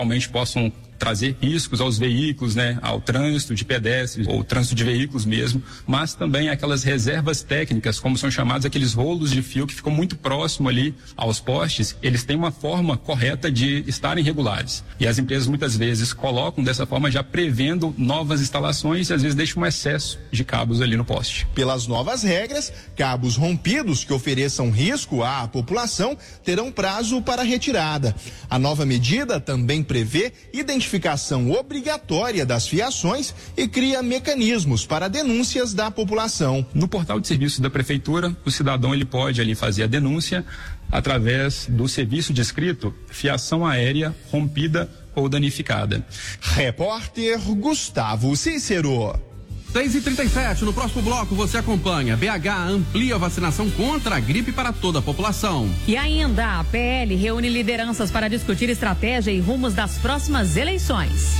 realmente possam trazer riscos aos veículos, né, ao trânsito de pedestres ou trânsito de veículos mesmo, mas também aquelas reservas técnicas, como são chamados aqueles rolos de fio que ficam muito próximo ali aos postes, eles têm uma forma correta de estarem regulares. E as empresas muitas vezes colocam dessa forma já prevendo novas instalações e às vezes deixam um excesso de cabos ali no poste. Pelas novas regras, cabos rompidos que ofereçam risco à população terão prazo para retirada. A nova medida também prevê identificação obrigatória das fiações e cria mecanismos para denúncias da população. No portal de serviços da prefeitura, o cidadão ele pode ali fazer a denúncia através do serviço descrito fiação aérea rompida ou danificada. Repórter Gustavo Cícero. 6h37, no próximo bloco você acompanha. BH amplia a vacinação contra a gripe para toda a população. E ainda, a PL reúne lideranças para discutir estratégia e rumos das próximas eleições.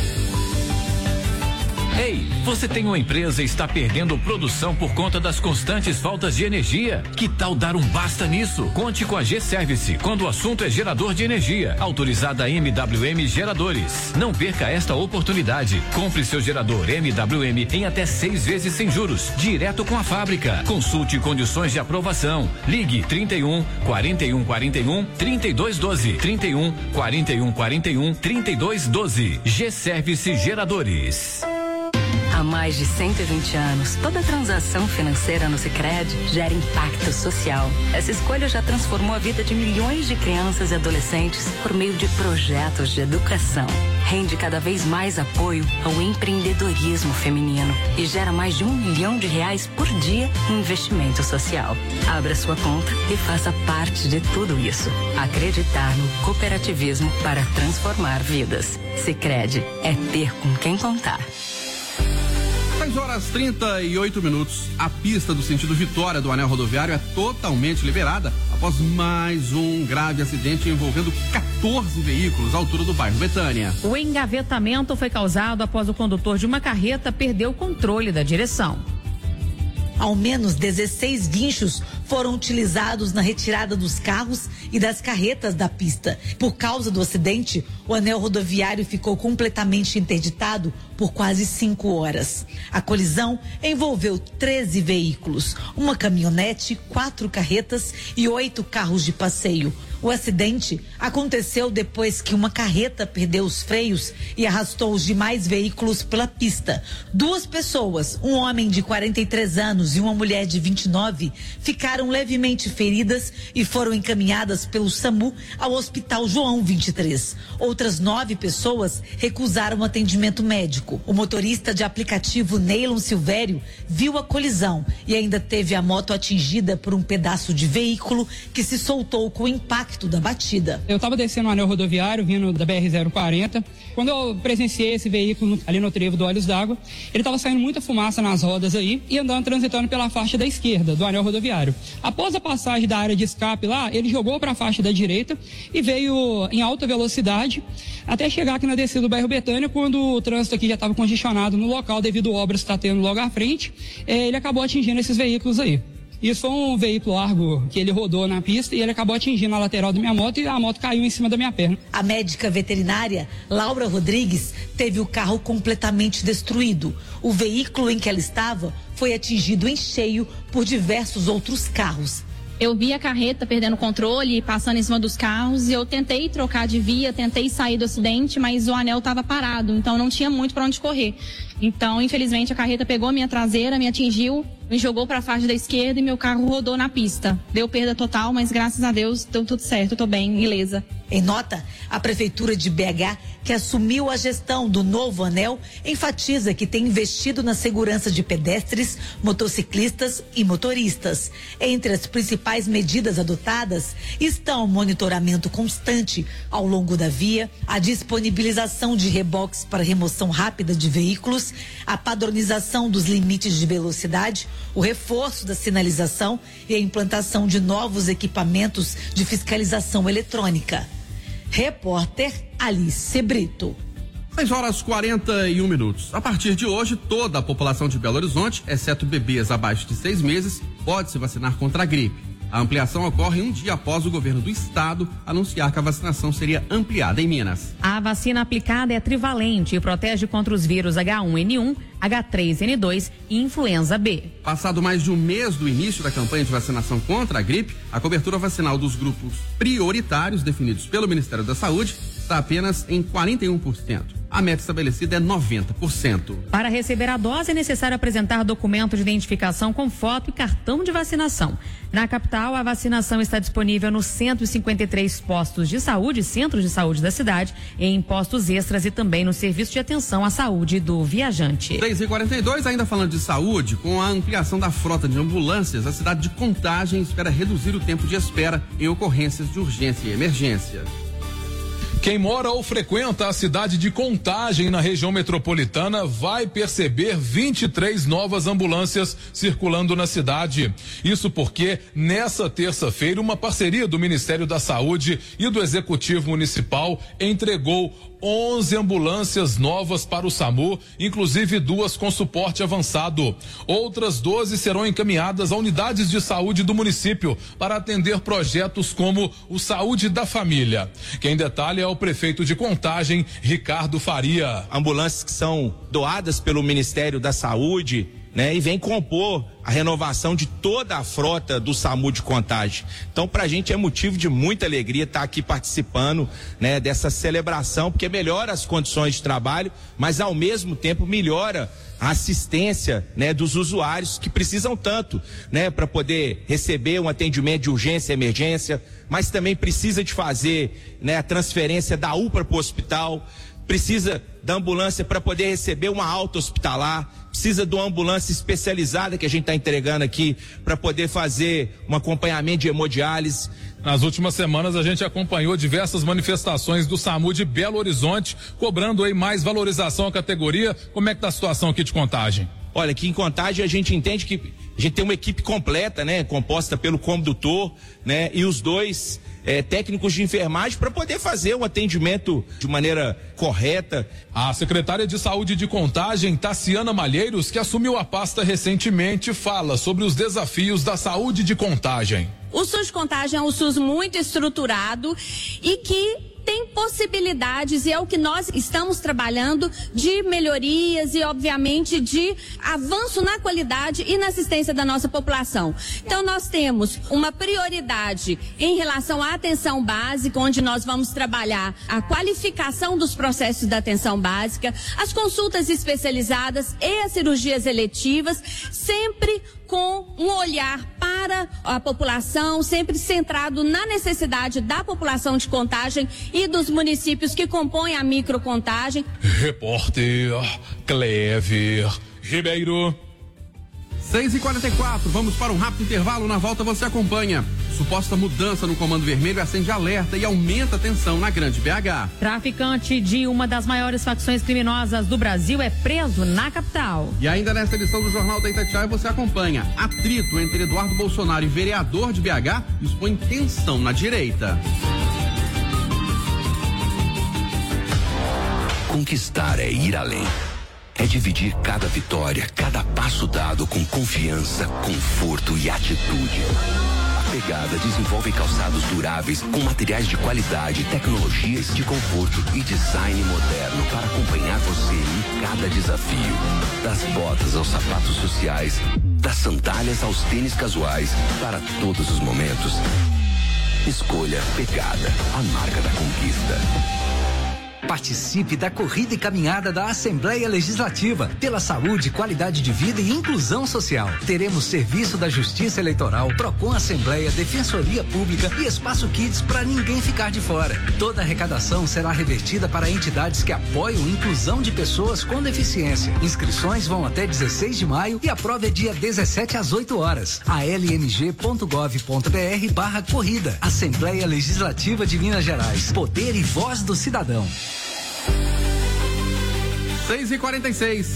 Ei, você tem uma empresa e está perdendo produção por conta das constantes faltas de energia? Que tal dar um basta nisso? Conte com a G-Service quando o assunto é gerador de energia. Autorizada MWM Geradores. Não perca esta oportunidade. Compre seu gerador MWM em até 6 vezes sem juros, direto com a fábrica. Consulte condições de aprovação. Ligue 31 41 41 32 12. 31 41 41 32 12. G-Service Geradores. Há mais de 120 anos, toda transação financeira no Sicredi gera impacto social. Essa escolha já transformou a vida de milhões de crianças e adolescentes por meio de projetos de educação. Rende cada vez mais apoio ao empreendedorismo feminino e gera mais de R$1 milhão por dia em investimento social. Abra sua conta e faça parte de tudo isso. Acreditar no cooperativismo para transformar vidas. Sicredi é ter com quem contar. 6h38. A pista do sentido Vitória do anel rodoviário é totalmente liberada após mais um grave acidente envolvendo 14 veículos à altura do bairro Betânia. O engavetamento foi causado após o condutor de uma carreta perder o controle da direção. Ao menos 16 guinchos foram utilizados na retirada dos carros e das carretas da pista. Por causa do acidente, o anel rodoviário ficou completamente interditado por quase 5 horas. A colisão envolveu 13 veículos, uma caminhonete, 4 carretas e 8 carros de passeio. O acidente aconteceu depois que uma carreta perdeu os freios e arrastou os demais veículos pela pista. 2 pessoas, um homem de 43 anos e uma mulher de 29, ficaram levemente feridas e foram encaminhadas pelo SAMU ao Hospital João 23. Outras 9 pessoas recusaram atendimento médico. O motorista de aplicativo Neylon Silvério viu a colisão e ainda teve a moto atingida por um pedaço de veículo que se soltou com o impacto da batida. Eu estava descendo o anel rodoviário, vindo da BR-040, quando eu presenciei esse veículo ali no trevo do Olhos d'Água. Ele estava saindo muita fumaça nas rodas aí e andando, transitando pela faixa da esquerda do anel rodoviário. Após a passagem da área de escape lá, ele jogou para a faixa da direita e veio em alta velocidade até chegar aqui na descida do bairro Betânia, quando o trânsito aqui já estava congestionado no local devido a obras que está tendo logo à frente. Ele acabou atingindo esses veículos aí. Isso foi um veículo largo que ele rodou na pista e ele acabou atingindo a lateral da minha moto e a moto caiu em cima da minha perna. A médica veterinária Laura Rodrigues teve o carro completamente destruído. O veículo em que ela estava foi atingido em cheio por diversos outros carros. Eu vi a carreta perdendo o controle, passando em cima dos carros, e eu tentei trocar de via, tentei sair do acidente, mas o anel estava parado, então não tinha muito para onde correr. Então, infelizmente, a carreta pegou a minha traseira, me atingiu, me jogou para a faixa da esquerda e meu carro rodou na pista. Deu perda total, mas graças a Deus deu tudo certo, eu tô bem, ilesa. Em nota, a Prefeitura de BH, que assumiu a gestão do novo anel, enfatiza que tem investido na segurança de pedestres, motociclistas e motoristas. Entre as principais medidas adotadas estão o monitoramento constante ao longo da via, a disponibilização de reboques para remoção rápida de veículos, a padronização dos limites de velocidade, o reforço da sinalização e a implantação de novos equipamentos de fiscalização eletrônica. Repórter Alice Brito. 6h41. A partir de hoje, toda a população de Belo Horizonte, exceto bebês abaixo de 6 meses, pode se vacinar contra a gripe. A ampliação ocorre um dia após o governo do estado anunciar que a vacinação seria ampliada em Minas. A vacina aplicada é trivalente e protege contra os vírus H1N1, H3N2 e influenza B. Passado mais de um mês do início da campanha de vacinação contra a gripe, a cobertura vacinal dos grupos prioritários definidos pelo Ministério da Saúde está apenas em 41%. A meta estabelecida é 90%. Para receber a dose é necessário apresentar documento de identificação com foto e cartão de vacinação. Na capital, a vacinação está disponível nos 153 postos de saúde, centros de saúde da cidade, em postos extras e também no serviço de atenção à saúde do viajante. 6h42, ainda falando de saúde, com a ampliação da frota de ambulâncias, a cidade de Contagem espera reduzir o tempo de espera em ocorrências de urgência e emergência. Quem mora ou frequenta a cidade de Contagem, na região metropolitana, vai perceber 23 novas ambulâncias circulando na cidade. Isso porque, nessa terça-feira, uma parceria do Ministério da Saúde e do Executivo Municipal entregou 11 ambulâncias novas para o SAMU, inclusive 2 com suporte avançado. Outras 12 serão encaminhadas a unidades de saúde do município para atender projetos como o Saúde da Família. Quem detalha é o prefeito de Contagem, Ricardo Faria. Ambulâncias que são doadas pelo Ministério da Saúde, né, e vem compor a renovação de toda a frota do SAMU de Contagem. Então, pra gente é motivo de muita alegria estar aqui participando, né, dessa celebração, porque melhora as condições de trabalho, mas ao mesmo tempo melhora a assistência, né, dos usuários que precisam tanto, né, para poder receber um atendimento de urgência e emergência, mas também precisa de fazer, né, a transferência da UPA para o hospital, precisa da ambulância para poder receber uma alta hospitalar, precisa de uma ambulância especializada que a gente está entregando aqui para poder fazer um acompanhamento de hemodiálise. Nas últimas semanas a gente acompanhou diversas manifestações do SAMU de Belo Horizonte, cobrando aí mais valorização à categoria. Como é que tá a situação aqui de Contagem? Olha, aqui em Contagem a gente entende que a gente tem uma equipe completa, né, composta pelo condutor, né, e os 2 técnicos de enfermagem para poder fazer um atendimento de maneira correta. A secretária de Saúde de Contagem, Tassiana Malheiros, que assumiu a pasta recentemente, fala sobre os desafios da saúde de Contagem. O SUS de Contagem é um SUS muito estruturado e que tem possibilidades, e é o que nós estamos trabalhando, de melhorias e, obviamente, de avanço na qualidade e na assistência da nossa população. Então, nós temos uma prioridade em relação à atenção básica, onde nós vamos trabalhar a qualificação dos processos da atenção básica, as consultas especializadas e as cirurgias eletivas, sempre com um olhar para a população, sempre centrado na necessidade da população de Contagem e dos municípios que compõem a microcontagem. Repórter Clever Ribeiro. 6h44, vamos para um rápido intervalo. Na volta você acompanha. Suposta mudança no Comando Vermelho acende alerta e aumenta a tensão na Grande BH. Traficante de uma das maiores facções criminosas do Brasil é preso na capital. E ainda nesta edição do Jornal da Itatiaia você acompanha. Atrito entre Eduardo Bolsonaro e vereador de BH expõe tensão na direita. Conquistar é ir além. É dividir cada vitória, cada passo dado com confiança, conforto e atitude. A Pegada desenvolve calçados duráveis com materiais de qualidade, tecnologias de conforto e design moderno para acompanhar você em cada desafio. Das botas aos sapatos sociais, das sandálias aos tênis casuais, para todos os momentos. Escolha Pegada, a marca da conquista. Participe da corrida e caminhada da Assembleia Legislativa pela saúde, qualidade de vida e inclusão social. Teremos serviço da Justiça Eleitoral, Procon Assembleia, Defensoria Pública e Espaço Kids para ninguém ficar de fora. Toda a arrecadação será revertida para entidades que apoiam a inclusão de pessoas com deficiência. Inscrições vão até 16 de maio e a prova é dia 17 às 8 horas. almg.gov.br/corrida. Assembleia Legislativa de Minas Gerais. Poder e voz do cidadão. 6h46.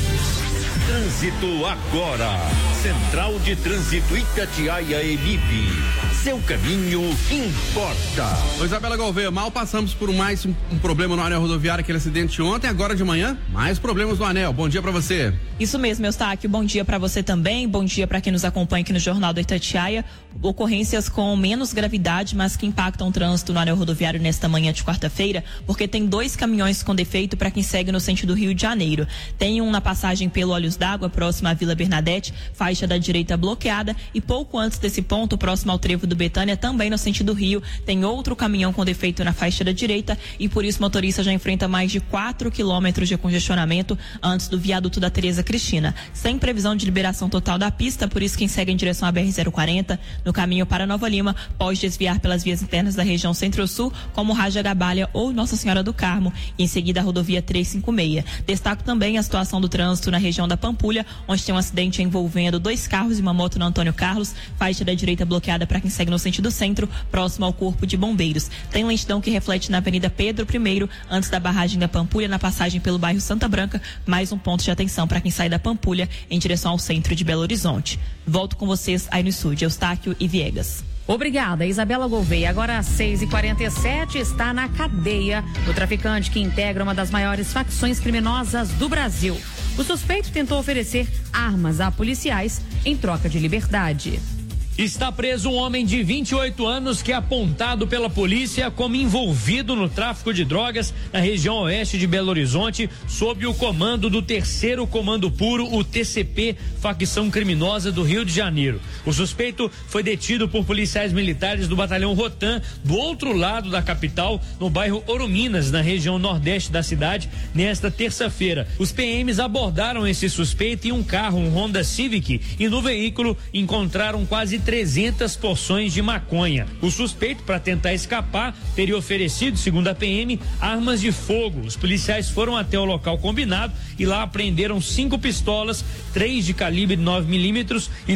Trânsito agora. Central de Trânsito Itatiaia Emip. seu caminho importa. Ô, Isabela Gouveia, mal passamos por mais um problema no anel rodoviário, aquele acidente ontem, agora de manhã, mais problemas no anel. Bom dia pra você. Isso mesmo, Eustáquio. Bom dia pra você também. Bom dia pra quem nos acompanha aqui no Jornal da Itatiaia. Ocorrências com menos gravidade, mas que impactam o trânsito no anel rodoviário nesta manhã de quarta-feira, porque tem 2 caminhões com defeito para quem segue no sentido Rio de Janeiro. Tem um na passagem pelo Olhos d'Água, próximo à Vila Bernadette, faixa da direita bloqueada, e pouco antes desse ponto, próximo ao trevo do Betânia, também no sentido Rio, tem outro caminhão com defeito na faixa da direita, e por isso o motorista já enfrenta mais de 4 quilômetros de congestionamento antes do viaduto da Tereza Cristina, sem previsão de liberação total da pista. Por isso quem segue em direção à BR-040 no caminho para Nova Lima pode desviar pelas vias internas da região Centro-Sul, como Raja Gabalha ou Nossa Senhora do Carmo, e em seguida a rodovia 356. Destaco também a situação do trânsito na região da Pampulha, onde tem um acidente envolvendo 2 carros e uma moto no Antônio Carlos, faixa da direita bloqueada para quem segue no sentido centro, próximo ao Corpo de Bombeiros. Tem lentidão que reflete na Avenida Pedro I, antes da barragem da Pampulha, na passagem pelo bairro Santa Branca, mais um ponto de atenção para quem sai da Pampulha em direção ao centro de Belo Horizonte. Volto com vocês aí no estúdio, Eustáquio e Viegas. Obrigada, Isabela Gouveia. Agora às 6h47 está na cadeia o traficante que integra uma das maiores facções criminosas do Brasil. O suspeito tentou oferecer armas a policiais em troca de liberdade. Está preso um homem de 28 anos que é apontado pela polícia como envolvido no tráfico de drogas na região oeste de Belo Horizonte, sob o comando do 3º Comando Puro, o TCP, facção criminosa do Rio de Janeiro. O suspeito foi detido por policiais militares do batalhão Rotan, do outro lado da capital, no bairro Orominas, na região nordeste da cidade, nesta terça-feira. Os PMs abordaram esse suspeito em um carro, um Honda Civic, e no veículo encontraram quase 300 porções de maconha. O suspeito, para tentar escapar, teria oferecido, segundo a PM, armas de fogo. Os policiais foram até o local combinado e lá apreenderam 5 pistolas, 3 de calibre 9mm e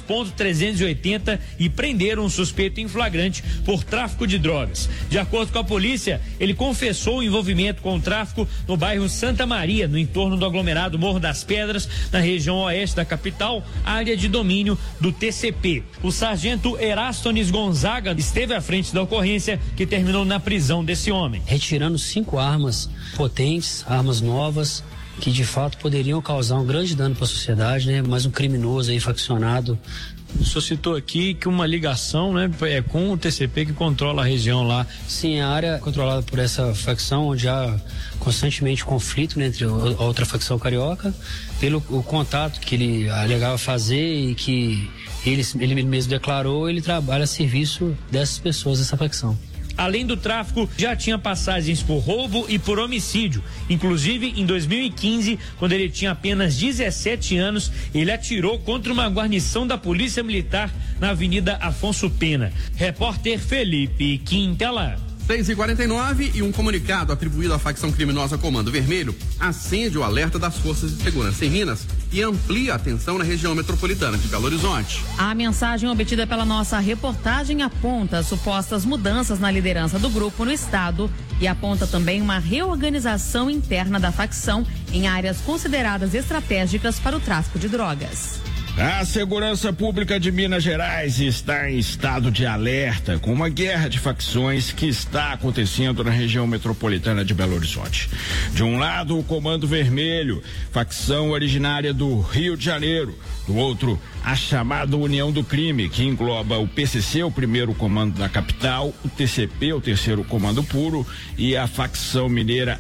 2.380 e prenderam o suspeito em flagrante por tráfico de drogas. De acordo com a polícia, ele confessou o envolvimento com o tráfico no bairro Santa Maria, no entorno do aglomerado Morro das Pedras, na região oeste da capital, área de domínio do TCP. O sargento Erastones Gonzaga esteve à frente da ocorrência, que terminou na prisão desse homem. Retirando 5 armas potentes, armas novas, que de fato poderiam causar um grande dano para a sociedade, né? Mas um criminoso aí faccionado. O senhor citou aqui que uma ligação, né, é com o TCP que controla a região lá. Sim, a área controlada por essa facção, onde há constantemente conflito, né, entre a outra facção carioca, pelo o contato que ele alegava fazer e que ele mesmo declarou, ele trabalha a serviço dessas pessoas, dessa facção. Além do tráfico, já tinha passagens por roubo e por homicídio. Inclusive, em 2015, quando ele tinha apenas 17 anos, ele atirou contra uma guarnição da Polícia Militar na Avenida Afonso Pena. Repórter Felipe Quintela. 6h49 e um comunicado atribuído à facção criminosa Comando Vermelho acende o alerta das forças de segurança em Minas e amplia a atenção na região metropolitana de Belo Horizonte. A mensagem obtida pela nossa reportagem aponta supostas mudanças na liderança do grupo no estado e aponta também uma reorganização interna da facção em áreas consideradas estratégicas para o tráfico de drogas. A segurança pública de Minas Gerais está em estado de alerta com uma guerra de facções que está acontecendo na região metropolitana de Belo Horizonte. De um lado, o Comando Vermelho, facção originária do Rio de Janeiro. Do outro, a chamada União do Crime, que engloba o PCC, o 1º Comando da capital, o TCP, o 3º Comando Puro, e a facção mineira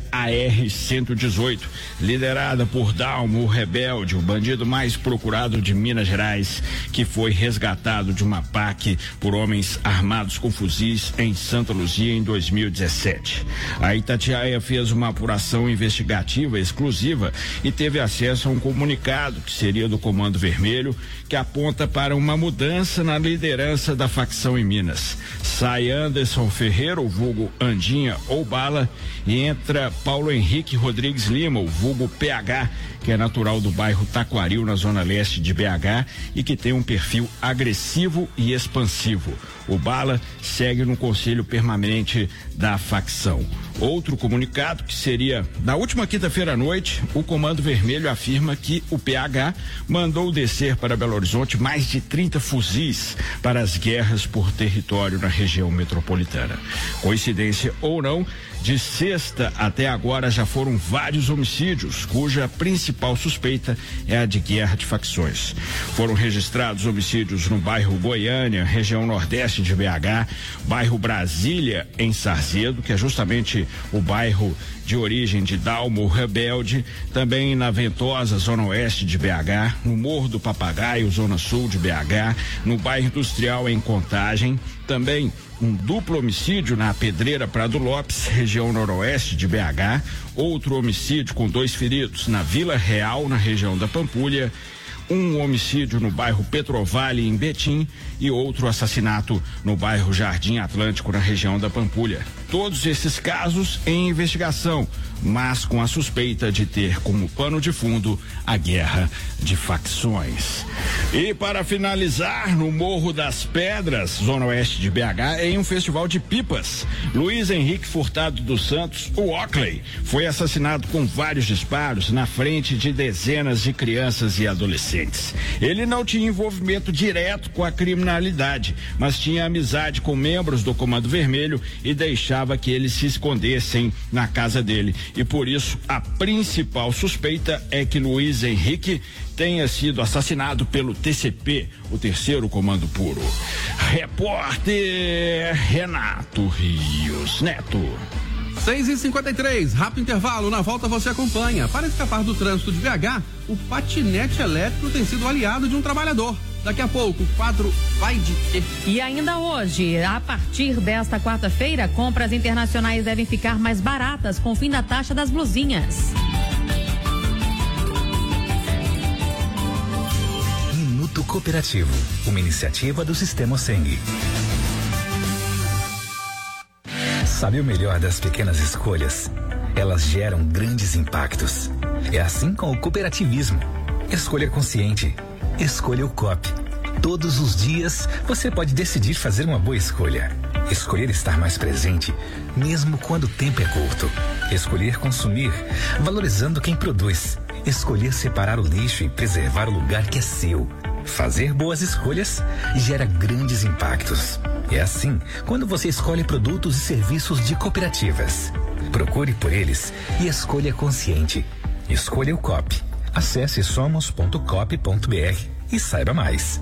AR-118, liderada por Dalmo, o rebelde, o bandido mais procurado de Minas Gerais, que foi resgatado de uma PAC por homens armados com fuzis em Santa Luzia em 2017. A Itatiaia fez uma apuração investigativa exclusiva e teve acesso a um comunicado que seria do Comando Vermelho, que aponta para uma mudança na liderança da facção em Minas. Sai Anderson Ferreira, o vulgo Andinha ou Bala, e entra Paulo Henrique Rodrigues Lima, o vulgo PH, que é natural do bairro Taquaril, na zona leste de BH, e que tem um perfil agressivo e expansivo. O Bala segue no conselho permanente da facção. Outro comunicado, que seria na última quinta-feira à noite, o Comando Vermelho afirma que o PH mandou descer para Belo Horizonte mais de 30 fuzis para as guerras por território na região metropolitana. Coincidência ou não, de sexta até agora já foram vários homicídios, cuja principal suspeita é a de guerra de facções. Foram registrados homicídios no bairro Goiânia, região nordeste de BH, bairro Brasília, em Sarzedo, que é justamente o bairro de origem de Dalmo Rebelde, também na Ventosa, zona oeste de BH, no Morro do Papagaio, zona sul de BH, no bairro Industrial em Contagem, também um duplo homicídio na Pedreira Prado Lopes, região noroeste de BH, outro homicídio com 2 feridos na Vila Real, na região da Pampulha, um homicídio no bairro Petrovale, em Betim, e outro assassinato no bairro Jardim Atlântico, na região da Pampulha. Todos esses casos em investigação, mas com a suspeita de ter como pano de fundo a guerra de facções. E para finalizar, no Morro das Pedras, zona oeste de BH, em um festival de pipas, Luiz Henrique Furtado dos Santos, o Oakley, foi assassinado com vários disparos na frente de dezenas de crianças e adolescentes. Ele não tinha envolvimento direto com a criminalidade, mas tinha amizade com membros do Comando Vermelho e deixava que eles se escondessem na casa dele. E por isso, a principal suspeita é que Luiz Henrique tenha sido assassinado pelo TCP, o terceiro Comando Puro. Repórter Renato Rios Neto. 6h53, rápido intervalo, na volta você acompanha. Para escapar do trânsito de BH, o patinete elétrico tem sido aliado de um trabalhador. Daqui a pouco, o quadro Vai de Quê? E ainda hoje, a partir desta quarta-feira, compras internacionais devem ficar mais baratas com o fim da taxa das blusinhas. Minuto Cooperativo, uma iniciativa do Sistema Seng. Sabe o melhor das pequenas escolhas? Elas geram grandes impactos. É assim com o cooperativismo. Escolha consciente. Escolha o COP. Todos os dias você pode decidir fazer uma boa escolha. Escolher estar mais presente, mesmo quando o tempo é curto. Escolher consumir, valorizando quem produz. Escolher separar o lixo e preservar o lugar que é seu. Fazer boas escolhas gera grandes impactos. É assim quando você escolhe produtos e serviços de cooperativas. Procure por eles e escolha consciente. Escolha o COP. Acesse somos.cop.br e saiba mais.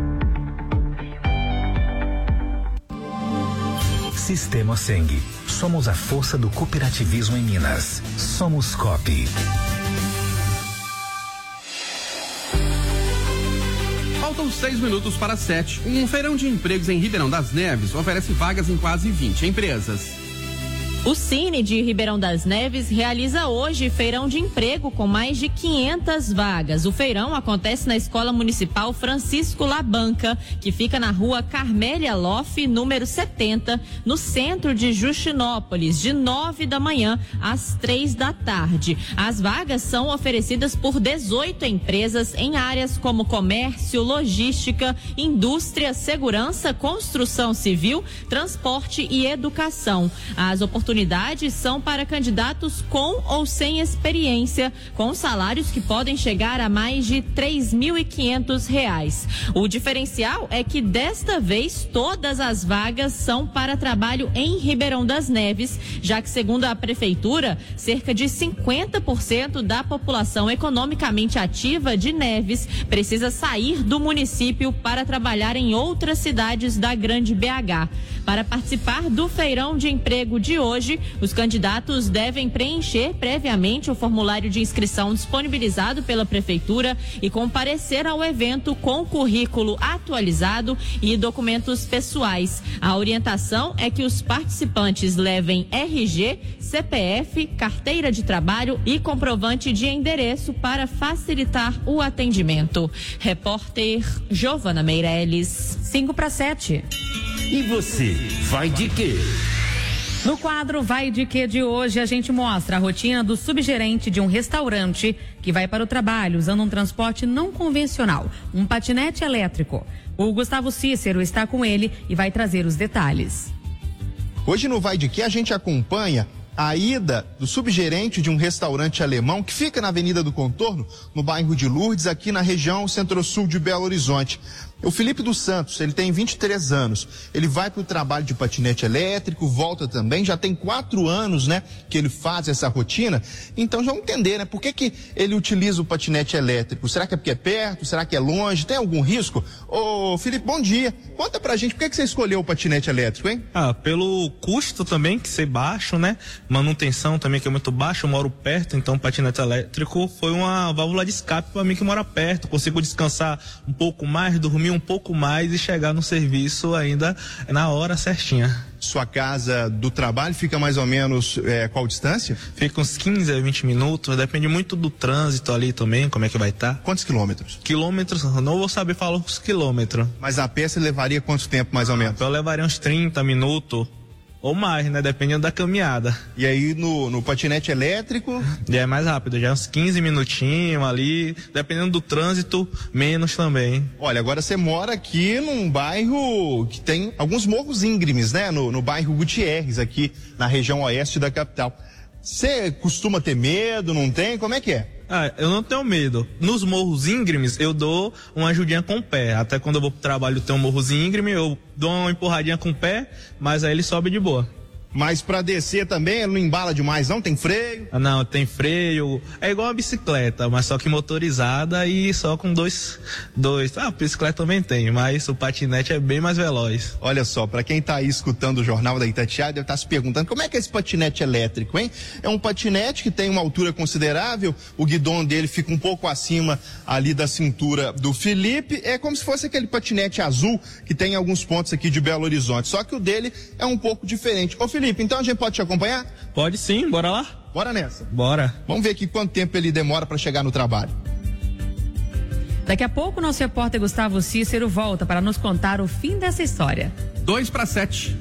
Sistema Seng. Somos a força do cooperativismo em Minas. Somos COP. Faltam 6 minutos para 7. Um feirão de empregos em Ribeirão das Neves oferece vagas em quase 20 empresas. O Cine de Ribeirão das Neves realiza hoje feirão de emprego com mais de 500 vagas. O feirão acontece na Escola Municipal Francisco Labanca, que fica na rua Carmélia Loff, número 70, no centro de Justinópolis, de 9 da manhã às 3 da tarde. As vagas são oferecidas por 18 empresas em áreas como comércio, logística, indústria, segurança, construção civil, transporte e educação. As oportunidades são para candidatos com ou sem experiência, com salários que podem chegar a mais de R$3.500. O diferencial é que desta vez todas as vagas são para trabalho em Ribeirão das Neves, já que, segundo a prefeitura, cerca de 50% da população economicamente ativa de Neves precisa sair do município para trabalhar em outras cidades da Grande BH. Para participar do feirão de emprego de hoje, os candidatos devem preencher previamente o formulário de inscrição disponibilizado pela prefeitura e comparecer ao evento com currículo atualizado e documentos pessoais. A orientação é que os participantes levem RG, CPF, carteira de trabalho e comprovante de endereço para facilitar o atendimento. Repórter Giovana Meirelles. 5:07. E você, vai de quê? No quadro Vai de Quê de hoje, a gente mostra a rotina do subgerente de um restaurante que vai para o trabalho usando um transporte não convencional, um patinete elétrico. O Gustavo Cícero está com ele e vai trazer os detalhes. Hoje no Vai de Quê a gente acompanha a ida do subgerente de um restaurante alemão que fica na Avenida do Contorno, no bairro de Lourdes, aqui na região centro-sul de Belo Horizonte. O Felipe dos Santos, ele tem 23 anos, ele vai para o trabalho de patinete elétrico, volta também, já tem 4 anos, né, que ele faz essa rotina. Então já vamos entender, né, por que ele utiliza o patinete elétrico? Será que é porque é perto? Será que é longe? Tem algum risco? Ô Felipe, bom dia. Conta pra gente, por que você escolheu o patinete elétrico, hein? Pelo custo também, que ser baixo, né, manutenção também que é muito baixa, eu moro perto, então o patinete elétrico foi uma válvula de escape para mim que mora perto, consigo descansar um pouco mais, dormir um pouco mais e chegar no serviço ainda na hora certinha. Sua casa do trabalho fica mais ou menos qual distância? Fica uns 15 a 20 minutos, depende muito do trânsito ali também, como é que vai estar. Quantos quilômetros? Quilômetros, não vou saber falar os quilômetros. Mas a pé você levaria quanto tempo mais ou menos? Eu levaria uns 30 minutos. Ou mais, né? Dependendo da caminhada. E aí no patinete elétrico? Já é mais rápido, já é uns 15 minutinhos ali. Dependendo do trânsito, menos também. Olha, agora você mora aqui num bairro que tem alguns morros íngremes, né? No bairro Gutierrez, aqui na região oeste da capital. Você costuma ter medo, não tem? Como é que é? Eu não tenho medo. Nos morros íngremes, eu dou uma ajudinha com o pé. Até quando eu vou pro trabalho, tem um morros íngreme, eu dou uma empurradinha com o pé, mas aí ele sobe de boa. Mas pra descer também, ele não embala demais, não? Tem freio? Não, tem freio. É igual uma bicicleta, mas só que motorizada e só com dois. A bicicleta também tem, mas o patinete é bem mais veloz. Olha só, pra quem tá aí escutando o Jornal da Itatiaia, deve estar se perguntando como é que é esse patinete elétrico, hein? É um patinete que tem uma altura considerável, o guidão dele fica um pouco acima ali da cintura do Felipe. É como se fosse aquele patinete azul que tem em alguns pontos aqui de Belo Horizonte, só que o dele é um pouco diferente. Ô Felipe, então a gente pode te acompanhar? Pode sim, bora lá? Bora nessa. Bora. Vamos ver aqui quanto tempo ele demora para chegar no trabalho. Daqui a pouco, nosso repórter Gustavo Cícero volta para nos contar o fim dessa história. 6:02.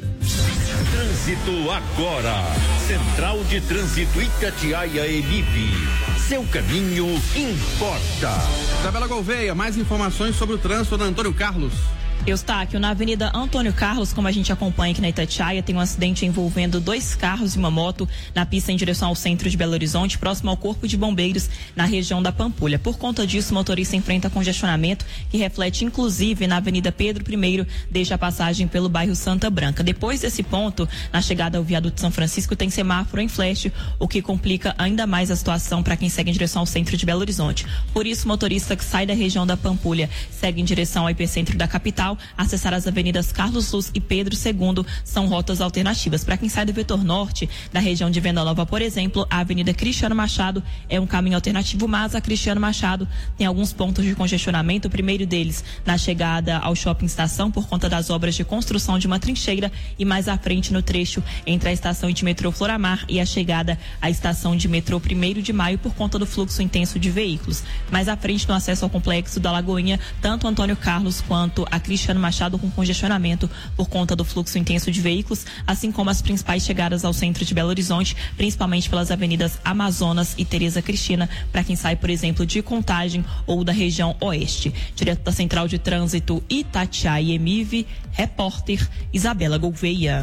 Trânsito agora. Central de Trânsito Itatiaia Emip. Seu caminho importa. Isabela Gouveia, mais informações sobre o trânsito da Antônio Carlos. Eustáquio, na Avenida Antônio Carlos, como a gente acompanha aqui na Itatiaia, tem um acidente envolvendo 2 carros e uma moto na pista em direção ao centro de Belo Horizonte, próximo ao Corpo de Bombeiros, na região da Pampulha. Por conta disso, o motorista enfrenta congestionamento que reflete inclusive na Avenida Pedro I, desde a passagem pelo bairro Santa Branca. Depois desse ponto, na chegada ao viaduto São Francisco, tem semáforo em flash, o que complica ainda mais a situação para quem segue em direção ao centro de Belo Horizonte. Por isso, o motorista que sai da região da Pampulha segue em direção ao epicentro da capital, acessar as avenidas Carlos Luz e Pedro II são rotas alternativas. Para quem sai do vetor norte, da região de Venda Nova, por exemplo, a Avenida Cristiano Machado é um caminho alternativo, mas a Cristiano Machado tem alguns pontos de congestionamento. O primeiro deles na chegada ao Shopping Estação, por conta das obras de construção de uma trincheira, e mais à frente no trecho entre a estação de metrô Floramar e a chegada à estação de metrô 1º de Maio, por conta do fluxo intenso de veículos. Mais à frente, no acesso ao complexo da Lagoinha, tanto Antônio Carlos quanto a Cristiano Machado com congestionamento por conta do fluxo intenso de veículos, assim como as principais chegadas ao centro de Belo Horizonte, principalmente pelas avenidas Amazonas e Tereza Cristina, para quem sai, por exemplo, de Contagem ou da região oeste. Direto da Central de Trânsito Itatiaia Emive, repórter Isabela Gouveia.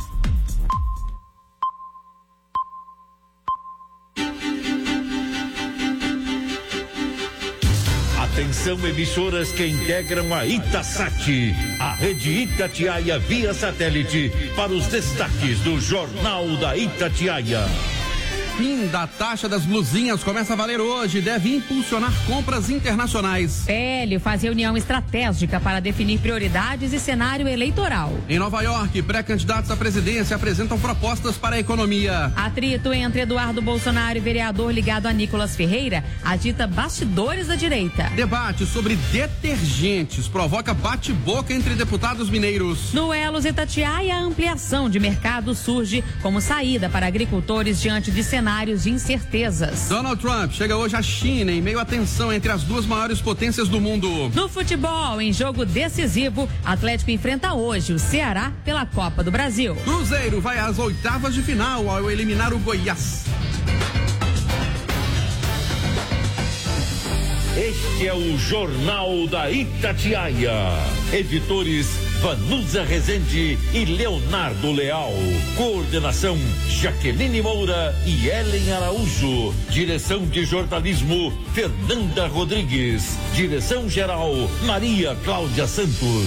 Atenção, emissoras que integram a Itasat, a rede Itatiaia via satélite, para os destaques do Jornal da Itatiaia. Fim da taxa das blusinhas começa a valer hoje e deve impulsionar compras internacionais. PL faz reunião estratégica para definir prioridades e cenário eleitoral. Em Nova York, pré-candidatos à presidência apresentam propostas para a economia. Atrito entre Eduardo Bolsonaro e vereador ligado a Nicolas Ferreira agita bastidores da direita. Debate sobre detergentes provoca bate-boca entre deputados mineiros. No Elos Itatiaia, a ampliação de mercado surge como saída para agricultores diante de cenários de incertezas. Donald Trump chega hoje à China em meio à tensão entre as 2 maiores potências do mundo. No futebol, em jogo decisivo, Atlético enfrenta hoje o Ceará pela Copa do Brasil. Cruzeiro vai às 8ª de final ao eliminar o Goiás. Este é o Jornal da Itatiaia. Editores Vanusa Rezende e Leonardo Leal. Coordenação Jaqueline Moura e Ellen Araújo. Direção de jornalismo Fernanda Rodrigues. Direção-geral Maria Cláudia Santos.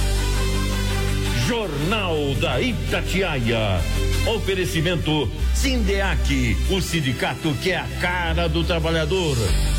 Jornal da Itatiaia. Oferecimento Sindeac, o sindicato que é a cara do trabalhador.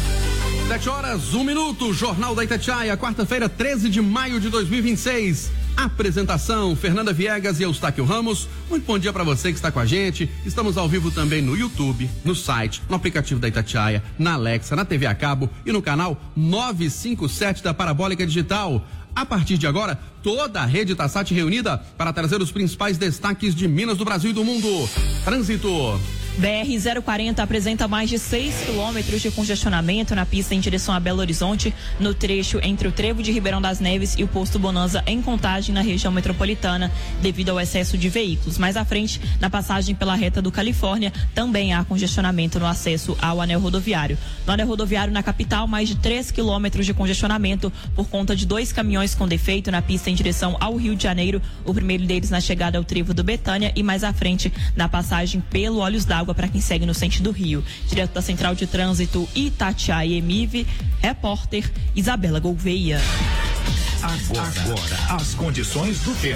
7h01, Jornal da Itatiaia, quarta-feira, 13 de maio de 2026. Apresentação, Fernanda Viegas e Eustáquio Ramos. Muito bom dia para você que está com a gente. Estamos ao vivo também no YouTube, no site, no aplicativo da Itatiaia, na Alexa, na TV a cabo e no canal 957 da Parabólica Digital. A partir de agora, toda a rede Tassat reunida para trazer os principais destaques de Minas, do Brasil e do mundo. Trânsito. BR-040 apresenta mais de 6 quilômetros de congestionamento na pista em direção a Belo Horizonte, no trecho entre o trevo de Ribeirão das Neves e o posto Bonanza em Contagem, na região metropolitana, devido ao excesso de veículos. Mais à frente, na passagem pela reta do Califórnia, também há congestionamento no acesso ao anel rodoviário. No anel rodoviário na capital, mais de 3 quilômetros de congestionamento por conta de 2 caminhões com defeito na pista em direção ao Rio de Janeiro, o primeiro deles na chegada ao trevo do Betânia e mais à frente na passagem pelo Olhos d'Água para quem segue no sentido Rio. Direto da Central de Trânsito Itatiaia Emive, repórter Isabela Gouveia. Agora, as condições do tempo.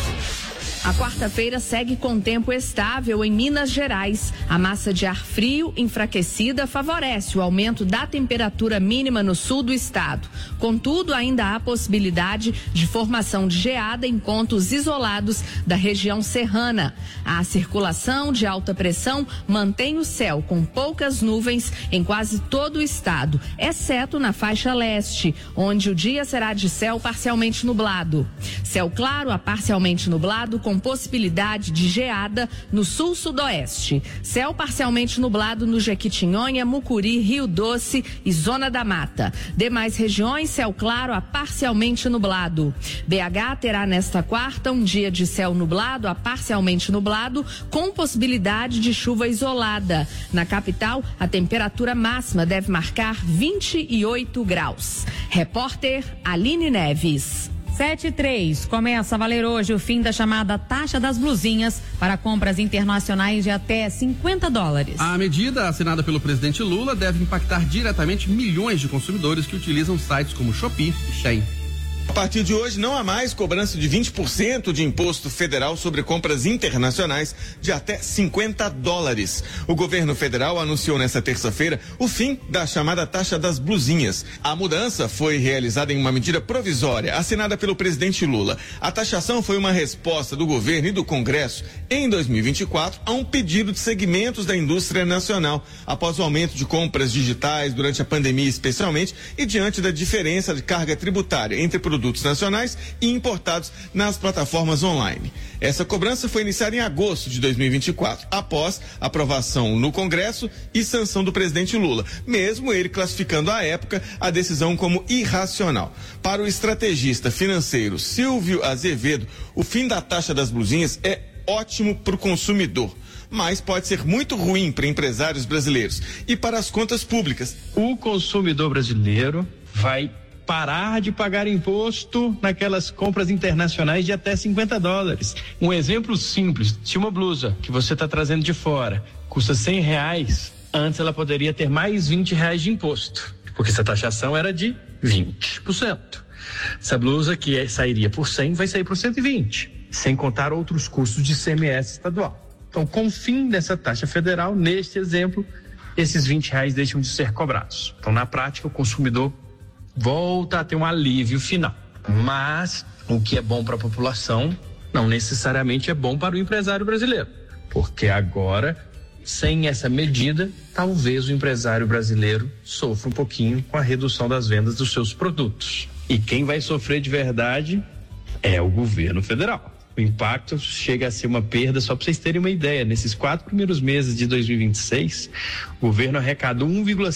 A quarta-feira segue com tempo estável em Minas Gerais. A massa de ar frio enfraquecida favorece o aumento da temperatura mínima no sul do estado. Contudo, ainda há possibilidade de formação de geada em pontos isolados da região serrana. A circulação de alta pressão mantém o céu com poucas nuvens em quase todo o estado, exceto na faixa leste, onde o dia será de céu parcialmente nublado. Céu claro a parcialmente nublado com possibilidade de geada no sul-sudoeste. Céu parcialmente nublado no Jequitinhonha, Mucuri, Rio Doce e Zona da Mata. Demais regiões, céu claro a parcialmente nublado. BH terá nesta quarta um dia de céu nublado a parcialmente nublado, com possibilidade de chuva isolada. Na capital, a temperatura máxima deve marcar 28 graus. Repórter Aline Neves. 7:03, começa a valer hoje o fim da chamada taxa das blusinhas para compras internacionais de até $50. A medida assinada pelo presidente Lula deve impactar diretamente milhões de consumidores que utilizam sites como Shopee e Shein. A partir de hoje, não há mais cobrança de 20% de imposto federal sobre compras internacionais de até $50. O governo federal anunciou nesta terça-feira o fim da chamada taxa das blusinhas. A mudança foi realizada em uma medida provisória assinada pelo presidente Lula. A taxação foi uma resposta do governo e do Congresso em 2024 a um pedido de segmentos da indústria nacional, após o aumento de compras digitais durante a pandemia especialmente e diante da diferença de carga tributária entre produtos nacionais e importados nas plataformas online. Essa cobrança foi iniciada em agosto de 2024, após aprovação no Congresso e sanção do presidente Lula, mesmo ele classificando à época a decisão como irracional. Para o estrategista financeiro Silvio Azevedo, o fim da taxa das blusinhas é ótimo para o consumidor, mas pode ser muito ruim para empresários brasileiros e para as contas públicas. O consumidor brasileiro vai parar de pagar imposto naquelas compras internacionais de até $50. Um exemplo simples: se uma blusa que você está trazendo de fora custa R$100, antes ela poderia ter mais R$20 de imposto, porque essa taxação era de 20%. Essa blusa que sairia por 100 vai sair por 120, sem contar outros custos de ICMS estadual. Então, com o fim dessa taxa federal, neste exemplo, esses R$20 deixam de ser cobrados. Então, na prática, o consumidor volta a ter um alívio final. Mas o que é bom para a população não necessariamente é bom para o empresário brasileiro, porque agora, sem essa medida, talvez o empresário brasileiro sofra um pouquinho com a redução das vendas dos seus produtos. E quem vai sofrer de verdade é o governo federal. O impacto chega a ser uma perda, só para vocês terem uma ideia, nesses 4 primeiros meses de 2026, o governo arrecadou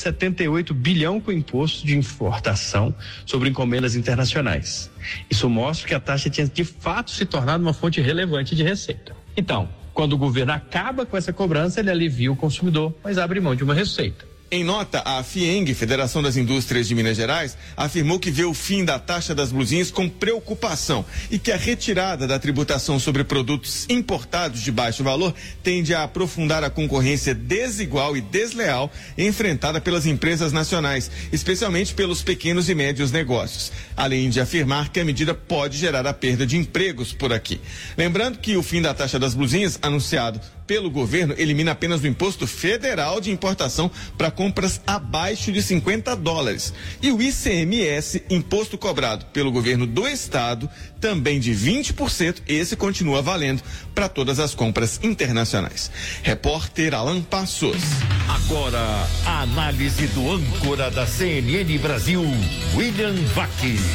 1,78 bilhão com imposto de importação sobre encomendas internacionais. Isso mostra que a taxa tinha de fato se tornado uma fonte relevante de receita. Então, quando o governo acaba com essa cobrança, ele alivia o consumidor, mas abre mão de uma receita. Em nota, a FIENG, Federação das Indústrias de Minas Gerais, afirmou que vê o fim da taxa das blusinhas com preocupação e que a retirada da tributação sobre produtos importados de baixo valor tende a aprofundar a concorrência desigual e desleal enfrentada pelas empresas nacionais, especialmente pelos pequenos e médios negócios, além de afirmar que a medida pode gerar a perda de empregos por aqui. Lembrando que o fim da taxa das blusinhas, anunciado pelo governo, elimina apenas o imposto federal de importação para compras abaixo de $50. E o ICMS, imposto cobrado pelo governo do estado, também de 20%, esse continua valendo para todas as compras internacionais. Repórter Alan Passos. Agora, a análise do âncora da CNN Brasil, William Vac.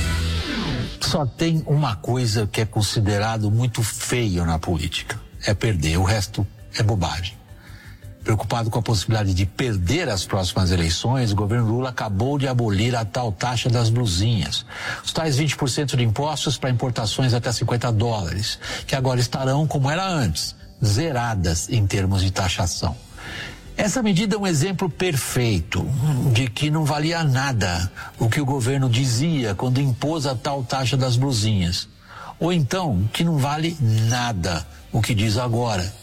Só tem uma coisa que é considerado muito feio na política, é perder. O resto é bobagem. Preocupado com a possibilidade de perder as próximas eleições, o governo Lula acabou de abolir a tal taxa das blusinhas. Os tais 20% de impostos para importações até $50, que agora estarão, como era antes, zeradas em termos de taxação. Essa medida é um exemplo perfeito de que não valia nada o que o governo dizia quando impôs a tal taxa das blusinhas. Ou então, que não vale nada o que diz agora.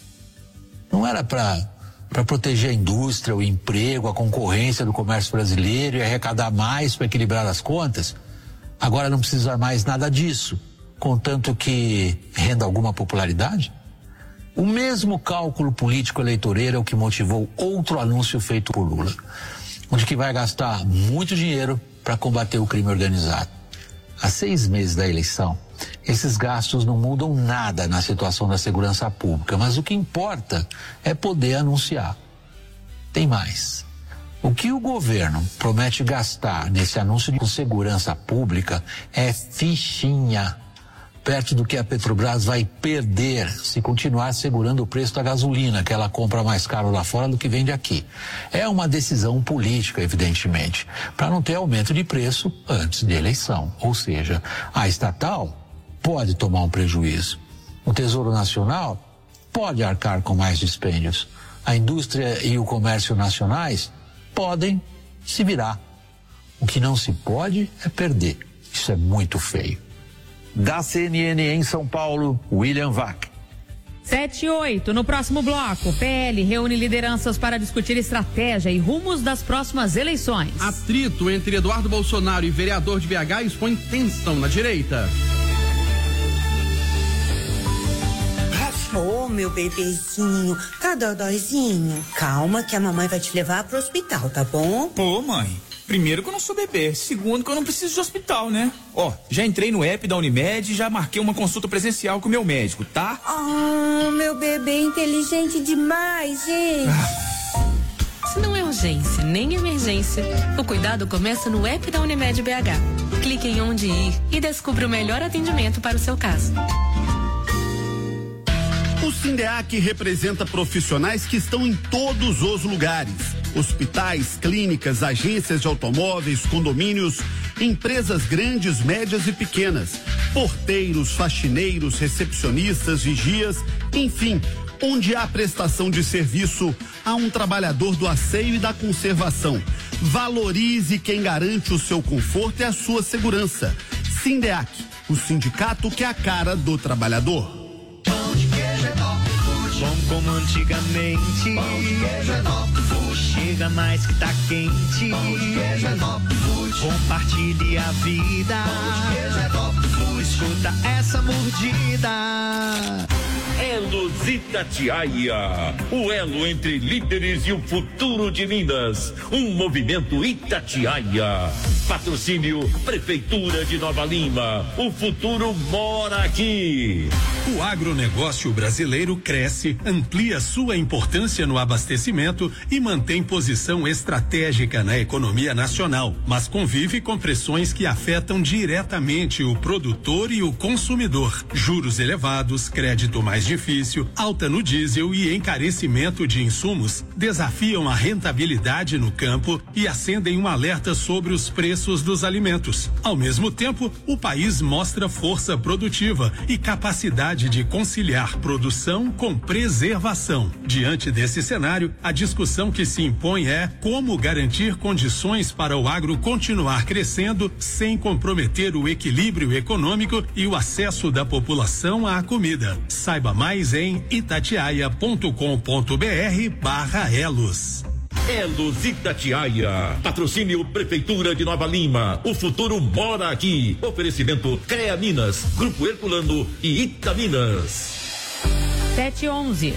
Não era para proteger a indústria, o emprego, a concorrência do comércio brasileiro e arrecadar mais para equilibrar as contas? Agora não precisa mais nada disso, contanto que renda alguma popularidade? O mesmo cálculo político eleitoreiro é o que motivou outro anúncio feito por Lula, onde que vai gastar muito dinheiro para combater o crime organizado. Há 6 meses da eleição, esses gastos não mudam nada na situação da segurança pública, mas o que importa é poder anunciar. Tem mais. O que o governo promete gastar nesse anúncio de segurança pública é fichinha, perto do que a Petrobras vai perder se continuar segurando o preço da gasolina, que ela compra mais caro lá fora do que vende aqui. É uma decisão política, evidentemente, para não ter aumento de preço antes de eleição. Ou seja, a estatal pode tomar um prejuízo. O Tesouro Nacional pode arcar com mais dispêndios. A indústria e o comércio nacionais podem se virar. O que não se pode é perder. Isso é muito feio. Da CNN em São Paulo, William Vac. 7-8, no próximo bloco, PL reúne lideranças para discutir estratégia e rumos das próximas eleições. Atrito entre Eduardo Bolsonaro e vereador de BH expõe tensão na direita. Ô, meu bebezinho, tá dodóizinho? Calma que a mamãe vai te levar pro hospital, tá bom? Pô, mãe, primeiro que eu não sou bebê, segundo que eu não preciso de hospital, né? Ó, já entrei no app da Unimed e já marquei uma consulta presencial com o meu médico, tá? Oh, meu bebê inteligente demais, gente. Se não é urgência nem emergência, o cuidado começa no app da Unimed BH. Clique em onde ir e descubra o melhor atendimento para o seu caso. O Sindeac representa profissionais que estão em todos os lugares. Hospitais, clínicas, agências de automóveis, condomínios, empresas grandes, médias e pequenas, porteiros, faxineiros, recepcionistas, vigias, enfim, onde há prestação de serviço, há um trabalhador do asseio e da conservação. Valorize quem garante o seu conforto e a sua segurança. Sindeac, o sindicato que é a cara do trabalhador. Pão de queijo é Top Food. Bom como antigamente. Pão de queijo é Top Food. Chega mais que tá quente. Pão de queijo é Top Food. Compartilhe a vida. Pão de queijo é Top Food. Escuta essa mordida. Elos Itatiaia, o elo entre líderes e o futuro de Minas. Um movimento Itatiaia. Patrocínio Prefeitura de Nova Lima. O futuro mora aqui. O agronegócio brasileiro cresce, amplia sua importância no abastecimento e mantém posição estratégica na economia nacional, mas convive com pressões que afetam diretamente o produtor e o consumidor. Juros elevados, crédito mais difícil, alta no diesel e encarecimento de insumos desafiam a rentabilidade no campo e acendem um alerta sobre os preços dos alimentos. Ao mesmo tempo, o país mostra força produtiva e capacidade de conciliar produção com preservação. Diante desse cenário, a discussão que se impõe é como garantir condições para o agro continuar crescendo sem comprometer o equilíbrio econômico e o acesso da população à comida. Saiba mais em itatiaia.com.br/elos. Elos Itatiaia. Patrocínio Prefeitura de Nova Lima. O futuro mora aqui. Oferecimento CREA Minas, Grupo Herculano e Itaminas. 7:11.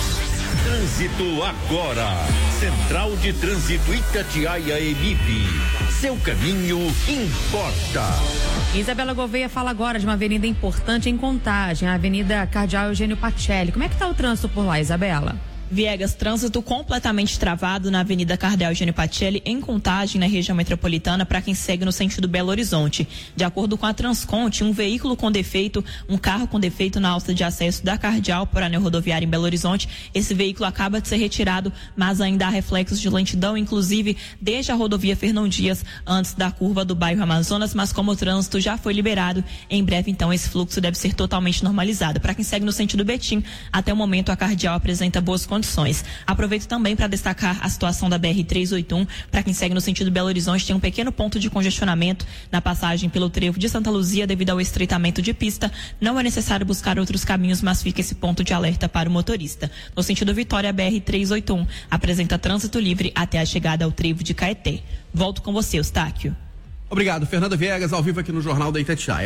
Trânsito agora. Central de Trânsito Itatiaia EMIB. Seu caminho importa. Isabela Gouveia fala agora de uma avenida importante em Contagem, a Avenida Cardeal Eugênio Pacelli. Como é que está o trânsito por lá, Isabela? Viegas, trânsito completamente travado na Avenida Cardeal Eugênio Pacelli, em Contagem, na região metropolitana, para quem segue no sentido Belo Horizonte. De acordo com a Transconte, um veículo com defeito, um carro com defeito na alça de acesso da Cardeal para a anel rodoviária em Belo Horizonte. Esse veículo acaba de ser retirado, mas ainda há reflexos de lentidão, inclusive desde a rodovia Fernão Dias, antes da curva do bairro Amazonas, mas como o trânsito já foi liberado, em breve então esse fluxo deve ser totalmente normalizado. Para quem segue no sentido Betim, até o momento a Cardeal apresenta boas condições. Aproveito também para destacar a situação da BR-381. Para quem segue no sentido Belo Horizonte, tem um pequeno ponto de congestionamento na passagem pelo trevo de Santa Luzia devido ao estreitamento de pista. Não é necessário buscar outros caminhos, mas fica esse ponto de alerta para o motorista. No sentido Vitória, a BR-381 apresenta trânsito livre até a chegada ao trevo de Caeté. Volto com você, Eustáquio. Obrigado, Fernanda Viegas, ao vivo aqui no Jornal da Itatiaia.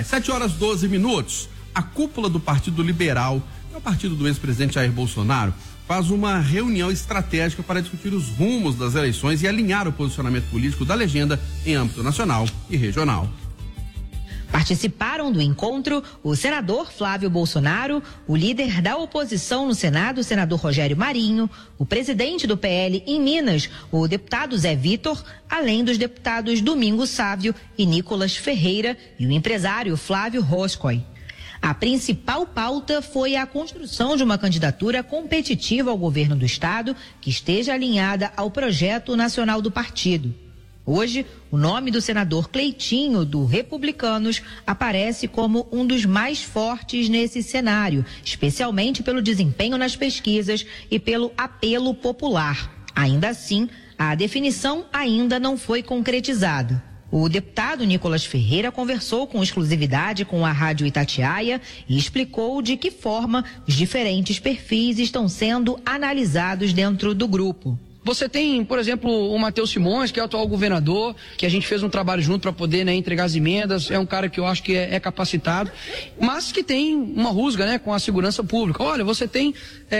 7:12. A cúpula do Partido Liberal, que é o partido do ex-presidente Jair Bolsonaro, faz uma reunião estratégica para discutir os rumos das eleições e alinhar o posicionamento político da legenda em âmbito nacional e regional. Participaram do encontro o senador Flávio Bolsonaro, o líder da oposição no Senado, o senador Rogério Marinho, o presidente do PL em Minas, o deputado Zé Vitor, além dos deputados Domingos Sávio e Nicolas Ferreira e o empresário Flávio Roscoe. A principal pauta foi a construção de uma candidatura competitiva ao governo do estado que esteja alinhada ao projeto nacional do partido. Hoje, o nome do senador Cleitinho, do Republicanos, aparece como um dos mais fortes nesse cenário, especialmente pelo desempenho nas pesquisas e pelo apelo popular. Ainda assim, a definição ainda não foi concretizada. O deputado Nicolas Ferreira conversou com exclusividade com a Rádio Itatiaia e explicou de que forma os diferentes perfis estão sendo analisados dentro do grupo. Você tem, por exemplo, o Matheus Simões, que é o atual governador, que a gente fez um trabalho junto para poder, entregar as emendas. É um cara que eu acho que é capacitado, mas que tem uma rusga, com a segurança pública. Olha, você tem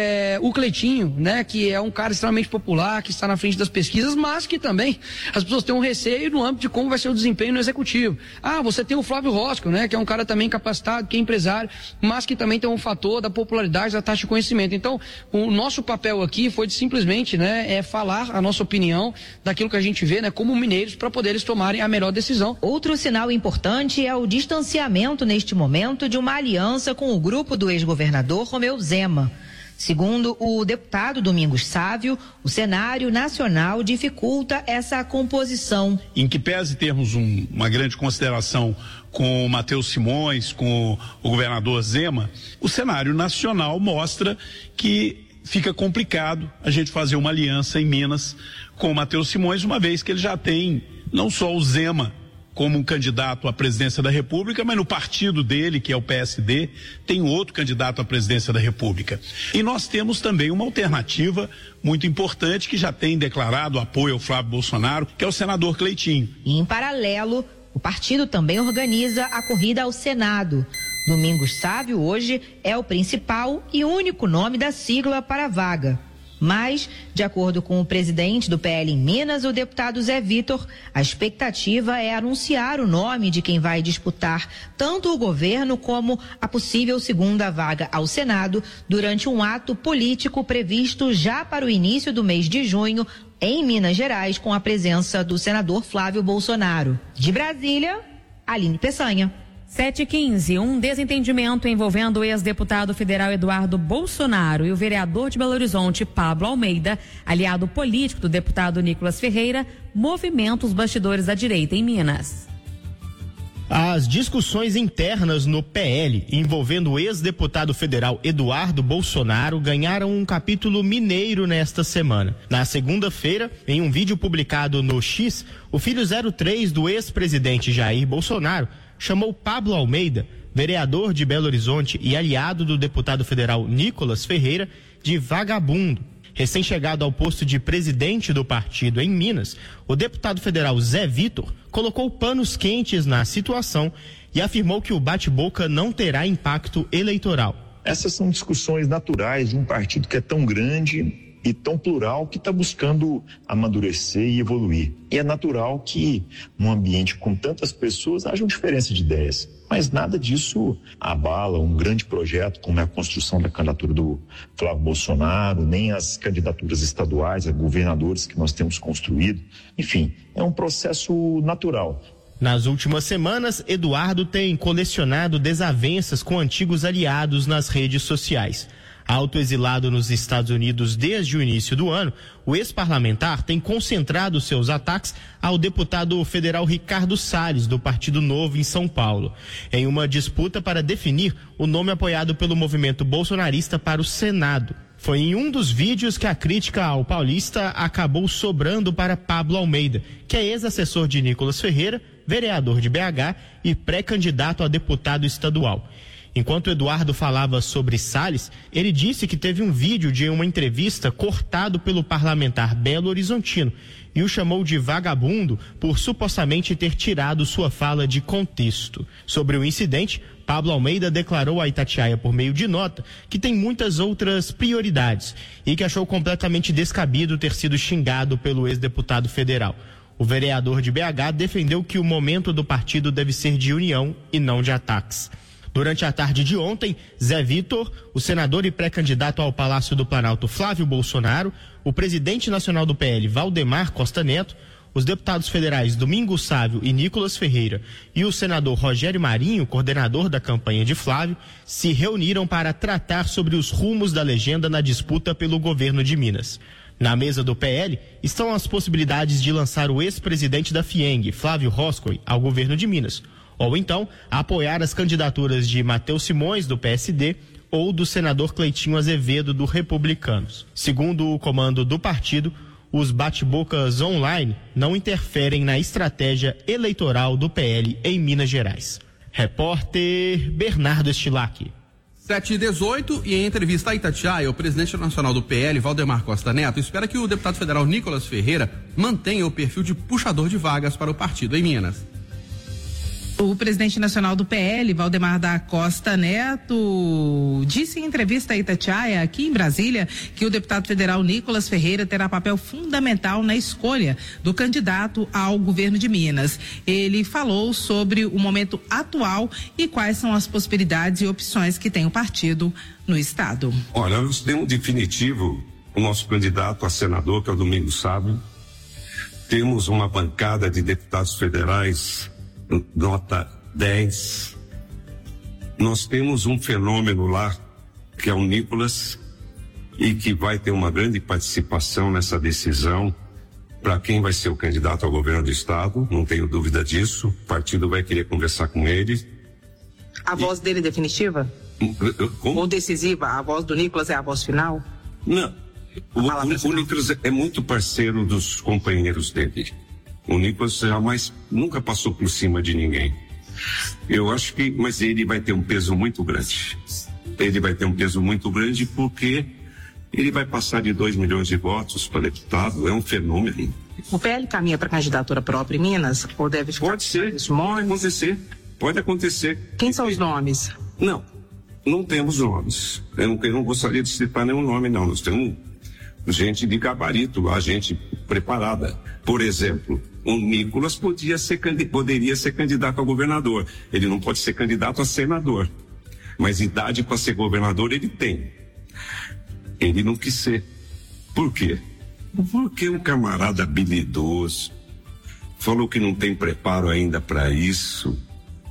o Cleitinho, que é um cara extremamente popular, que está na frente das pesquisas, mas que também as pessoas têm um receio no âmbito de como vai ser o desempenho no executivo. Você tem o Flávio Roscoe, que é um cara também capacitado, que é empresário, mas que também tem um fator da popularidade, da taxa de conhecimento. Então, o nosso papel aqui foi de simplesmente, falar a nossa opinião daquilo que a gente vê, como mineiros, para poder eles tomarem a melhor decisão. Outro sinal importante é o distanciamento neste momento de uma aliança com o grupo do ex-governador Romeu Zema. Segundo o deputado Domingos Sávio, o cenário nacional dificulta essa composição. Em que pese termos uma grande consideração com o Matheus Simões, com o governador Zema, o cenário nacional mostra que fica complicado a gente fazer uma aliança em Minas com o Matheus Simões, uma vez que ele já tem não só o Zema como um candidato à presidência da República, mas no partido dele, que é o PSD, tem outro candidato à presidência da República. E nós temos também uma alternativa muito importante que já tem declarado apoio ao Flávio Bolsonaro, que é o senador Cleitinho. E em paralelo, o partido também organiza a corrida ao Senado. Domingos Sávio hoje é o principal e único nome da sigla para a vaga. Mas, de acordo com o presidente do PL em Minas, o deputado Zé Vitor, a expectativa é anunciar o nome de quem vai disputar tanto o governo como a possível segunda vaga ao Senado durante um ato político previsto já para o início do mês de junho em Minas Gerais, com a presença do senador Flávio Bolsonaro. De Brasília, Aline Peçanha. 7h15, um desentendimento envolvendo o ex-deputado federal Eduardo Bolsonaro e o vereador de Belo Horizonte, Pablo Almeida, aliado político do deputado Nicolas Ferreira, movimenta os bastidores da direita em Minas. As discussões internas no PL envolvendo o ex-deputado federal Eduardo Bolsonaro ganharam um capítulo mineiro nesta semana. Na segunda-feira, em um vídeo publicado no X, o filho 03 do ex-presidente Jair Bolsonaro chamou Pablo Almeida, vereador de Belo Horizonte e aliado do deputado federal Nicolas Ferreira, de vagabundo. Recém-chegado ao posto de presidente do partido em Minas, o deputado federal Zé Vitor colocou panos quentes na situação e afirmou que o bate-boca não terá impacto eleitoral. Essas são discussões naturais de um partido que é tão grande e tão plural, que está buscando amadurecer e evoluir. E é natural que, num ambiente com tantas pessoas, haja uma diferença de ideias. Mas nada disso abala um grande projeto, como é a construção da candidatura do Flávio Bolsonaro, nem as candidaturas estaduais a governadores que nós temos construído. Enfim, é um processo natural. Nas últimas semanas, Eduardo tem colecionado desavenças com antigos aliados nas redes sociais. Autoexilado nos Estados Unidos desde o início do ano, o ex-parlamentar tem concentrado seus ataques ao deputado federal Ricardo Salles, do Partido Novo em São Paulo, em uma disputa para definir o nome apoiado pelo movimento bolsonarista para o Senado. Foi em um dos vídeos que a crítica ao paulista acabou sobrando para Pablo Almeida, que é ex-assessor de Nicolas Ferreira, vereador de BH e pré-candidato a deputado estadual. Enquanto Eduardo falava sobre Salles, ele disse que teve um vídeo de uma entrevista cortado pelo parlamentar belo-horizontino e o chamou de vagabundo por supostamente ter tirado sua fala de contexto. Sobre o incidente, Pablo Almeida declarou a Itatiaia por meio de nota que tem muitas outras prioridades e que achou completamente descabido ter sido xingado pelo ex-deputado federal. O vereador de BH defendeu que o momento do partido deve ser de união e não de ataques. Durante a tarde de ontem, Zé Vitor, o senador e pré-candidato ao Palácio do Planalto Flávio Bolsonaro, o presidente nacional do PL Valdemar Costa Neto, os deputados federais Domingos Sávio e Nicolas Ferreira e o senador Rogério Marinho, coordenador da campanha de Flávio, se reuniram para tratar sobre os rumos da legenda na disputa pelo governo de Minas. Na mesa do PL estão as possibilidades de lançar o ex-presidente da FIENG, Flávio Roscoe, ao governo de Minas, ou então apoiar as candidaturas de Matheus Simões, do PSD, ou do senador Cleitinho Azevedo, do Republicanos. Segundo o comando do partido, os bate-bocas online não interferem na estratégia eleitoral do PL em Minas Gerais. Repórter Bernardo Estilac. 7h18, e em entrevista à Itatiaia, o presidente nacional do PL, Valdemar Costa Neto, espera que o deputado federal Nicolas Ferreira mantenha o perfil de puxador de vagas para o partido em Minas. O presidente nacional do PL, Valdemar da Costa Neto, disse em entrevista à Itatiaia, aqui em Brasília, que o deputado federal Nicolas Ferreira terá papel fundamental na escolha do candidato ao governo de Minas. Ele falou sobre o momento atual e quais são as possibilidades e opções que tem o partido no estado. Olha, nós temos definitivo o nosso candidato a senador, que é o Domingos Sávio. Temos uma bancada de deputados federais nota 10. Nós temos um fenômeno lá, que é o Nicolas, e que vai ter uma grande participação nessa decisão para quem vai ser o candidato ao governo do estado, não tenho dúvida disso. O partido vai querer conversar com ele. A voz dele é definitiva? Como? Ou decisiva? A voz do Nicolas é a voz final? Não. O Nicolas é muito parceiro dos companheiros dele. O Nicolas nunca passou por cima de ninguém. Eu acho que, mas ele vai ter um peso muito grande. Ele vai ter um peso muito grande porque ele vai passar de 2 milhões de votos para deputado, é um fenômeno. O PL caminha para candidatura própria em Minas? Ou deve ficar? Pode ser, pode acontecer. Quem são os nomes? Não temos nomes. Eu não gostaria de citar nenhum nome, não. Nós temos gente de gabarito, a gente preparada. Por exemplo, o Nicolas poderia ser candidato a governador. Ele não pode ser candidato a senador. Mas idade para ser governador ele tem. Ele não quis ser. Por quê? Porque um camarada habilidoso falou que não tem preparo ainda para isso.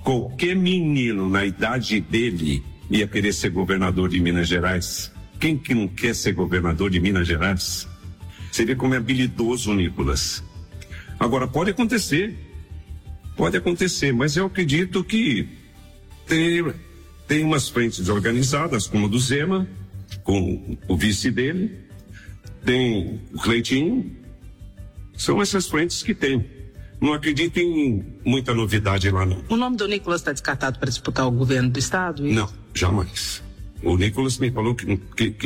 qualquer menino na idade dele ia querer ser governador de Minas Gerais. Quem que não quer ser governador de Minas Gerais? Você vê como é habilidoso o Nicolas. Agora, pode acontecer, mas eu acredito que tem umas frentes organizadas, como a do Zema, com o vice dele, tem o Cleitinho, são essas frentes que tem. Não acredito em muita novidade lá, não. O nome do Nicolas está descartado para disputar o governo do estado? Não, jamais. O Nicolas me falou que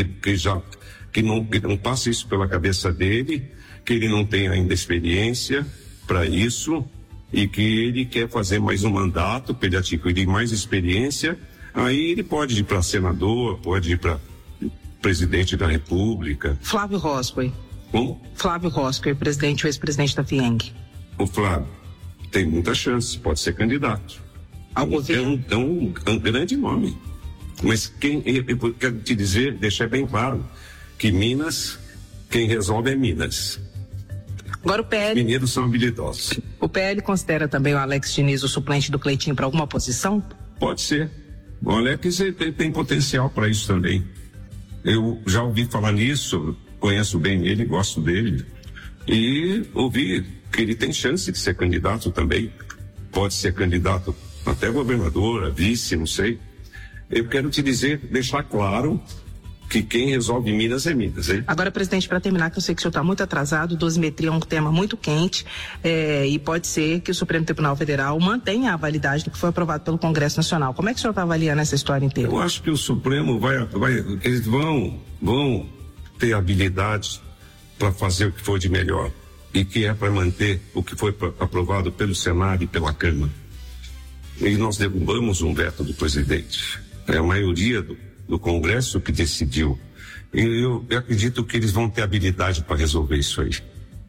não passa isso pela cabeça dele, que ele não tem ainda experiência para isso e que ele quer fazer mais um mandato para ele adquirir mais experiência. Aí ele pode ir para senador, pode ir para presidente da República. Flávio Roscoe. Como? Flávio Roscoe, presidente ou ex-presidente da FIENG. O Flávio tem muita chance, pode ser candidato. É um grande nome. Mas eu quero te dizer, deixar bem claro, que Minas, quem resolve é Minas. Agora o PL... Os mineiros são habilidosos. O PL considera também o Alex Diniz o suplente do Cleitinho para alguma posição? Pode ser. O Alex tem potencial para isso também. Eu já ouvi falar nisso, conheço bem ele, gosto dele. E ouvi que ele tem chance de ser candidato também. Pode ser candidato até governador, a vice, não sei. Eu quero te dizer, deixar claro que quem resolve Minas é Minas, hein? Agora, presidente, para terminar, que eu sei que o senhor está muito atrasado, dosimetria é um tema muito quente e pode ser que o Supremo Tribunal Federal mantenha a validade do que foi aprovado pelo Congresso Nacional. Como é que o senhor está avaliando essa história inteira? Eu acho que o Supremo eles vão ter habilidade para fazer o que for de melhor e que é para manter o que foi aprovado pelo Senado e pela Câmara. E nós derrubamos um veto do presidente. É a maioria do Congresso que decidiu. E eu acredito que eles vão ter habilidade para resolver isso aí.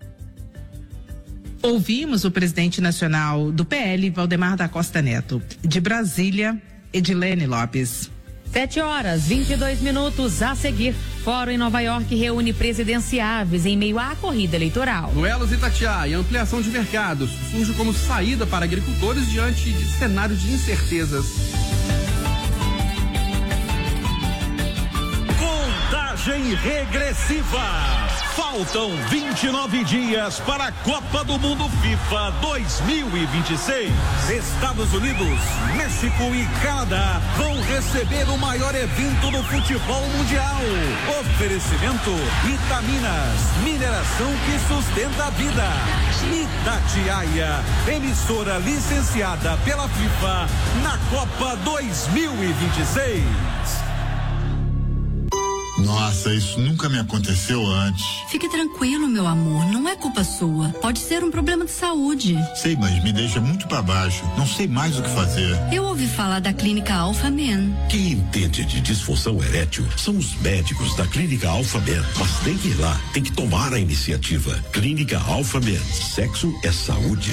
Ouvimos o presidente nacional do PL, Valdemar da Costa Neto. De Brasília, Edilene Lopes. 7h22 a seguir. Fórum em Nova York reúne presidenciáveis em meio à corrida eleitoral. Duelos Itatiaia e ampliação de mercados surge como saída para agricultores diante de cenário de incertezas. Contagem regressiva. Faltam 29 dias para a Copa do Mundo FIFA 2026. Estados Unidos, México e Canadá vão receber o maior evento do futebol mundial. Oferecimento Itaminas, mineração que sustenta a vida. Itatiaia, emissora licenciada pela FIFA na Copa 2026. Nossa, isso nunca me aconteceu antes. Fique tranquilo, meu amor, não é culpa sua. Pode ser um problema de saúde. Sei, mas me deixa muito pra baixo. Não sei mais o que fazer. Eu ouvi falar da Clínica Alpha Men. Quem entende de disfunção erétil são os médicos da Clínica Alpha Men. Mas tem que ir lá, tem que tomar a iniciativa. Clínica Alpha Men. Sexo é saúde.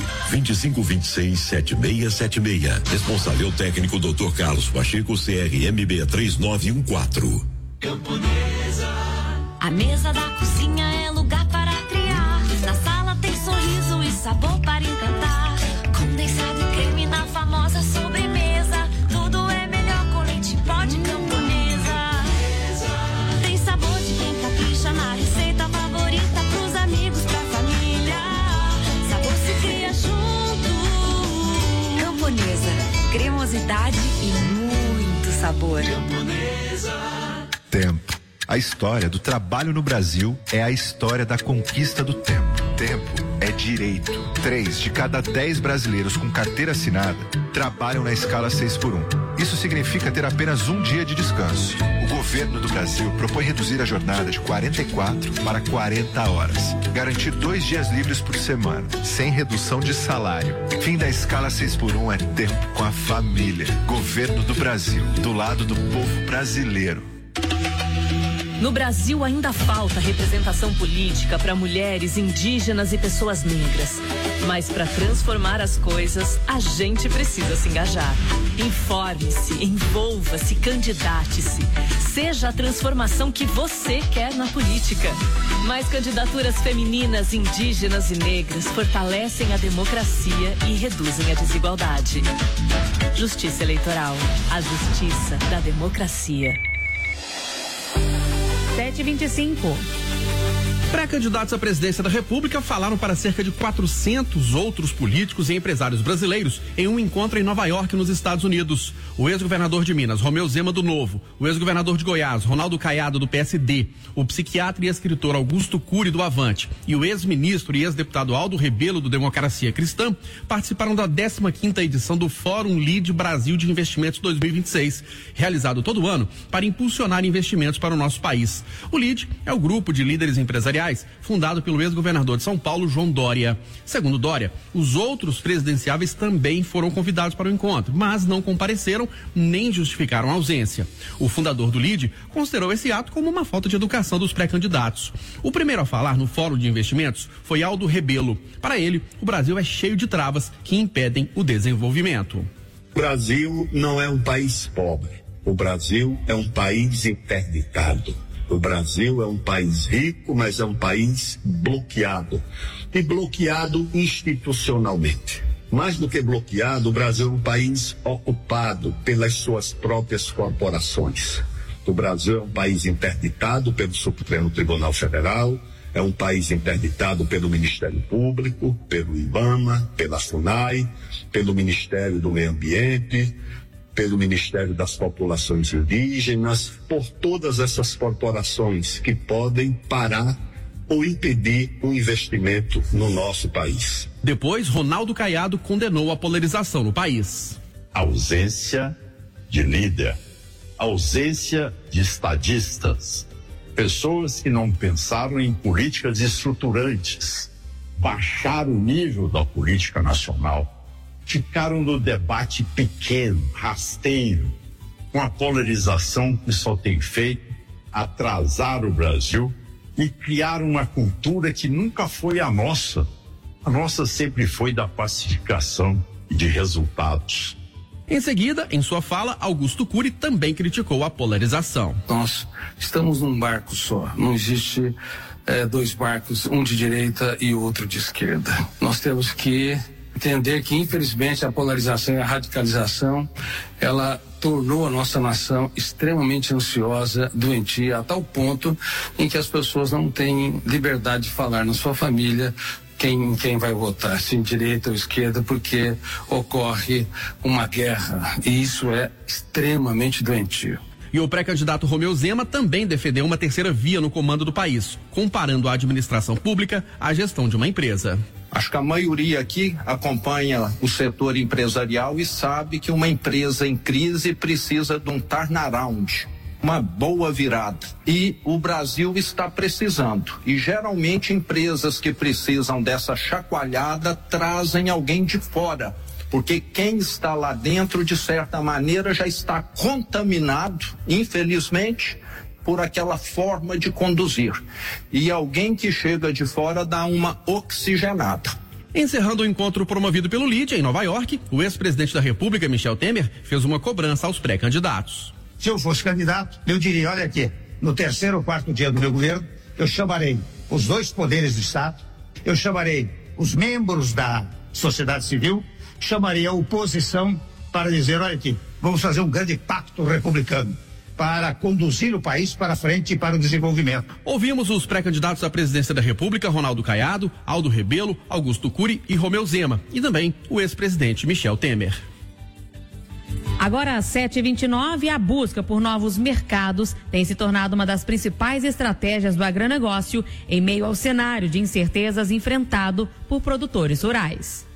2526-7676. Responsável técnico Dr. Carlos Pacheco, CRMB 3914. Camponesa. A mesa da cozinha é lugar para criar. Na sala tem sorriso e sabor para encantar. Condensado e creme na famosa sobremesa. Tudo é melhor com leite em pó de Camponesa. Tem sabor de quem capricha na receita favorita pros amigos, pra família. Sabor se cria junto. Camponesa, cremosidade e muito sabor. Camponesa. Tempo. A história do trabalho no Brasil é a história da conquista do tempo. Tempo é direito. 3 de cada 10 brasileiros com carteira assinada trabalham na escala 6x1. Isso significa ter apenas um dia de descanso. O governo do Brasil propõe reduzir a jornada de 44 para 40 horas. Garantir 2 dias livres por semana, sem redução de salário. Fim da escala 6x1 é tempo com a família. Governo do Brasil, do lado do povo brasileiro. No Brasil ainda falta representação política para mulheres, indígenas e pessoas negras. Mas para transformar as coisas, a gente precisa se engajar. Informe-se, envolva-se, candidate-se. Seja a transformação que você quer na política. Mais candidaturas femininas, indígenas e negras fortalecem a democracia e reduzem a desigualdade. Justiça Eleitoral, a justiça da democracia. 7h25. Pré-candidatos à presidência da República falaram para cerca de 400 outros políticos e empresários brasileiros em um encontro em Nova York, nos Estados Unidos. O ex-governador de Minas, Romeu Zema, do Novo, o ex-governador de Goiás, Ronaldo Caiado, do PSD, o psiquiatra e escritor Augusto Cury, do Avante, e o ex-ministro e ex-deputado Aldo Rebelo, do Democracia Cristã, participaram da 15ª edição do Fórum LEAD Brasil de Investimentos 2026, realizado todo ano para impulsionar investimentos para o nosso país. O LEAD é o grupo de líderes empresariais fundado pelo ex-governador de São Paulo, João Dória. Segundo Dória, os outros presidenciáveis também foram convidados para o encontro, mas não compareceram nem justificaram a ausência. O fundador do LEAD considerou esse ato como uma falta de educação dos pré-candidatos. O primeiro a falar no Fórum de Investimentos foi Aldo Rebelo. Para ele, o Brasil é cheio de travas que impedem o desenvolvimento. O Brasil não é um país pobre. O Brasil é um país interditado. O Brasil é um país rico, mas é um país bloqueado. E bloqueado institucionalmente. Mais do que bloqueado, o Brasil é um país ocupado pelas suas próprias corporações. O Brasil é um país interditado pelo Supremo Tribunal Federal, é um país interditado pelo Ministério Público, pelo IBAMA, pela FUNAI, pelo Ministério do Meio Ambiente, pelo Ministério das Populações Indígenas, por todas essas corporações que podem parar ou impedir o investimento no nosso país. Depois, Ronaldo Caiado condenou a polarização no país. Ausência de líder, ausência de estadistas, pessoas que não pensaram em políticas estruturantes, baixaram o nível da política nacional. Ficaram no debate pequeno, rasteiro, com a polarização que só tem feito atrasar o Brasil e criar uma cultura que nunca foi a nossa. A nossa sempre foi da pacificação e de resultados. Em seguida, em sua fala, Augusto Cury também criticou a polarização. Nós estamos num barco só, não existe dois barcos, um de direita e outro de esquerda. Nós temos que entender que, infelizmente, a polarização e a radicalização, ela tornou a nossa nação extremamente ansiosa, doentia, a tal ponto em que as pessoas não têm liberdade de falar na sua família quem vai votar, se direita ou esquerda, porque ocorre uma guerra, e isso é extremamente doentio. E o pré-candidato Romeu Zema também defendeu uma terceira via no comando do país, comparando a administração pública à gestão de uma empresa. Acho que a maioria aqui acompanha o setor empresarial e sabe que uma empresa em crise precisa de um turnaround, uma boa virada. E o Brasil está precisando. E geralmente empresas que precisam dessa chacoalhada trazem alguém de fora. Porque quem está lá dentro, de certa maneira, já está contaminado, infelizmente, por aquela forma de conduzir. E alguém que chega de fora dá uma oxigenada. Encerrando o encontro promovido pelo LEAD em Nova York, o ex-presidente da República, Michel Temer, fez uma cobrança aos pré-candidatos. Se eu fosse candidato, eu diria, olha aqui, no terceiro ou quarto dia do meu governo, eu chamarei os dois poderes do Estado, eu chamarei os membros da sociedade civil, chamarei a oposição para dizer, olha aqui, vamos fazer um grande pacto republicano para conduzir o país para frente e para o desenvolvimento. Ouvimos os pré-candidatos à presidência da República, Ronaldo Caiado, Aldo Rebelo, Augusto Cury e Romeu Zema, e também o ex-presidente Michel Temer. Agora às 7h29, a busca por novos mercados tem se tornado uma das principais estratégias do agronegócio em meio ao cenário de incertezas enfrentado por produtores rurais.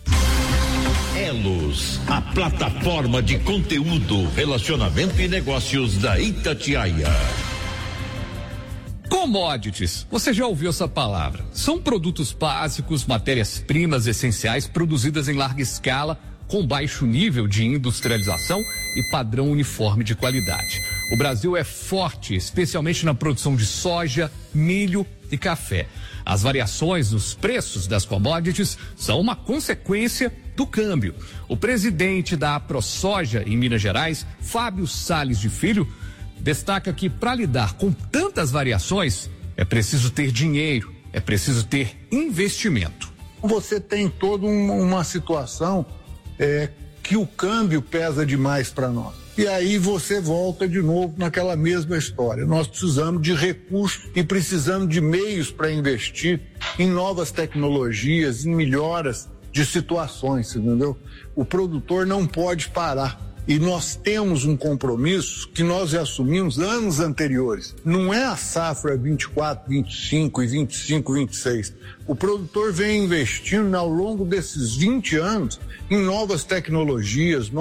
Elos, a plataforma de conteúdo, relacionamento e negócios da Itatiaia. Commodities, você já ouviu essa palavra? São produtos básicos, matérias-primas essenciais produzidas em larga escala, com baixo nível de industrialização e padrão uniforme de qualidade. O Brasil é forte, especialmente na produção de soja, milho e café. As variações nos preços das commodities são uma consequência do câmbio. O presidente da AproSoja em Minas Gerais, Fábio Salles de Filho, destaca que para lidar com tantas variações é preciso ter dinheiro, é preciso ter investimento. Você tem toda uma situação que o câmbio pesa demais para nós. E aí você volta de novo naquela mesma história. Nós precisamos de recursos e precisamos de meios para investir em novas tecnologias, em melhoras de situações, entendeu? O produtor não pode parar. E nós temos um compromisso que nós já assumimos anos anteriores. Não é a safra 24, 25 e 25, 26. O produtor vem investindo ao longo desses 20 anos em novas tecnologias,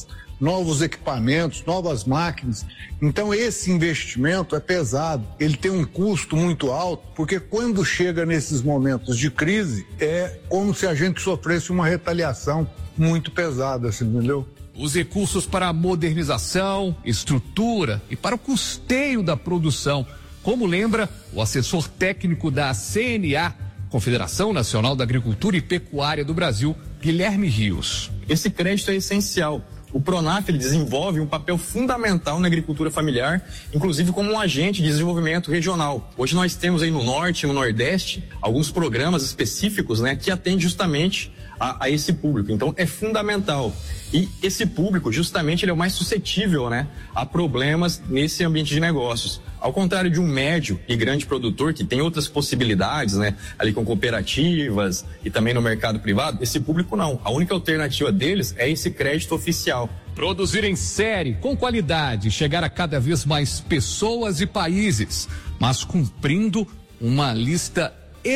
novos equipamentos, novas máquinas. Então esse investimento é pesado, ele tem um custo muito alto, porque quando chega nesses momentos de crise, é como se a gente sofresse uma retaliação muito pesada, assim, entendeu? Os recursos para a modernização, estrutura e para o custeio da produção, como lembra o assessor técnico da CNA, Confederação Nacional da Agricultura e Pecuária do Brasil, Guilherme Rios. Esse crédito é essencial. O Pronaf ele desenvolve um papel fundamental na agricultura familiar, inclusive como um agente de desenvolvimento regional. Hoje nós temos aí no Norte e no Nordeste alguns programas específicos, né, que atendem justamente a esse público. Então é fundamental. E esse público, justamente, ele é o mais suscetível, né, a problemas nesse ambiente de negócios. Ao contrário de um médio e grande produtor que tem outras possibilidades, né, ali com cooperativas e também no mercado privado, esse público não. A única alternativa deles é esse crédito oficial. Produzir em série, com qualidade, chegar a cada vez mais pessoas e países, mas cumprindo uma lista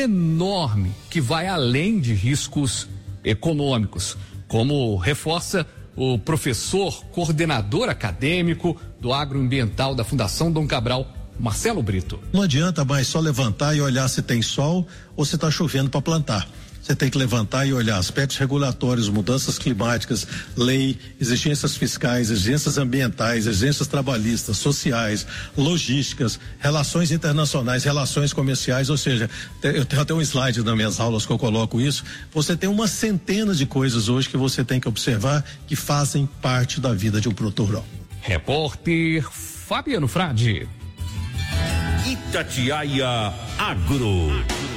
enorme que vai além de riscos econômicos, como reforça o professor coordenador acadêmico do agroambiental da Fundação Dom Cabral, Marcelo Brito. Não adianta mais só levantar e olhar se tem sol ou se está chovendo para plantar. Você tem que levantar e olhar aspectos regulatórios, mudanças climáticas, lei, exigências fiscais, exigências ambientais, exigências trabalhistas, sociais, logísticas, relações internacionais, relações comerciais, ou seja, eu tenho até um slide nas minhas aulas que eu coloco isso. Você tem uma centena de coisas hoje que você tem que observar que fazem parte da vida de um produtor rural. Repórter Fabiano Frade. Itatiaia Agro.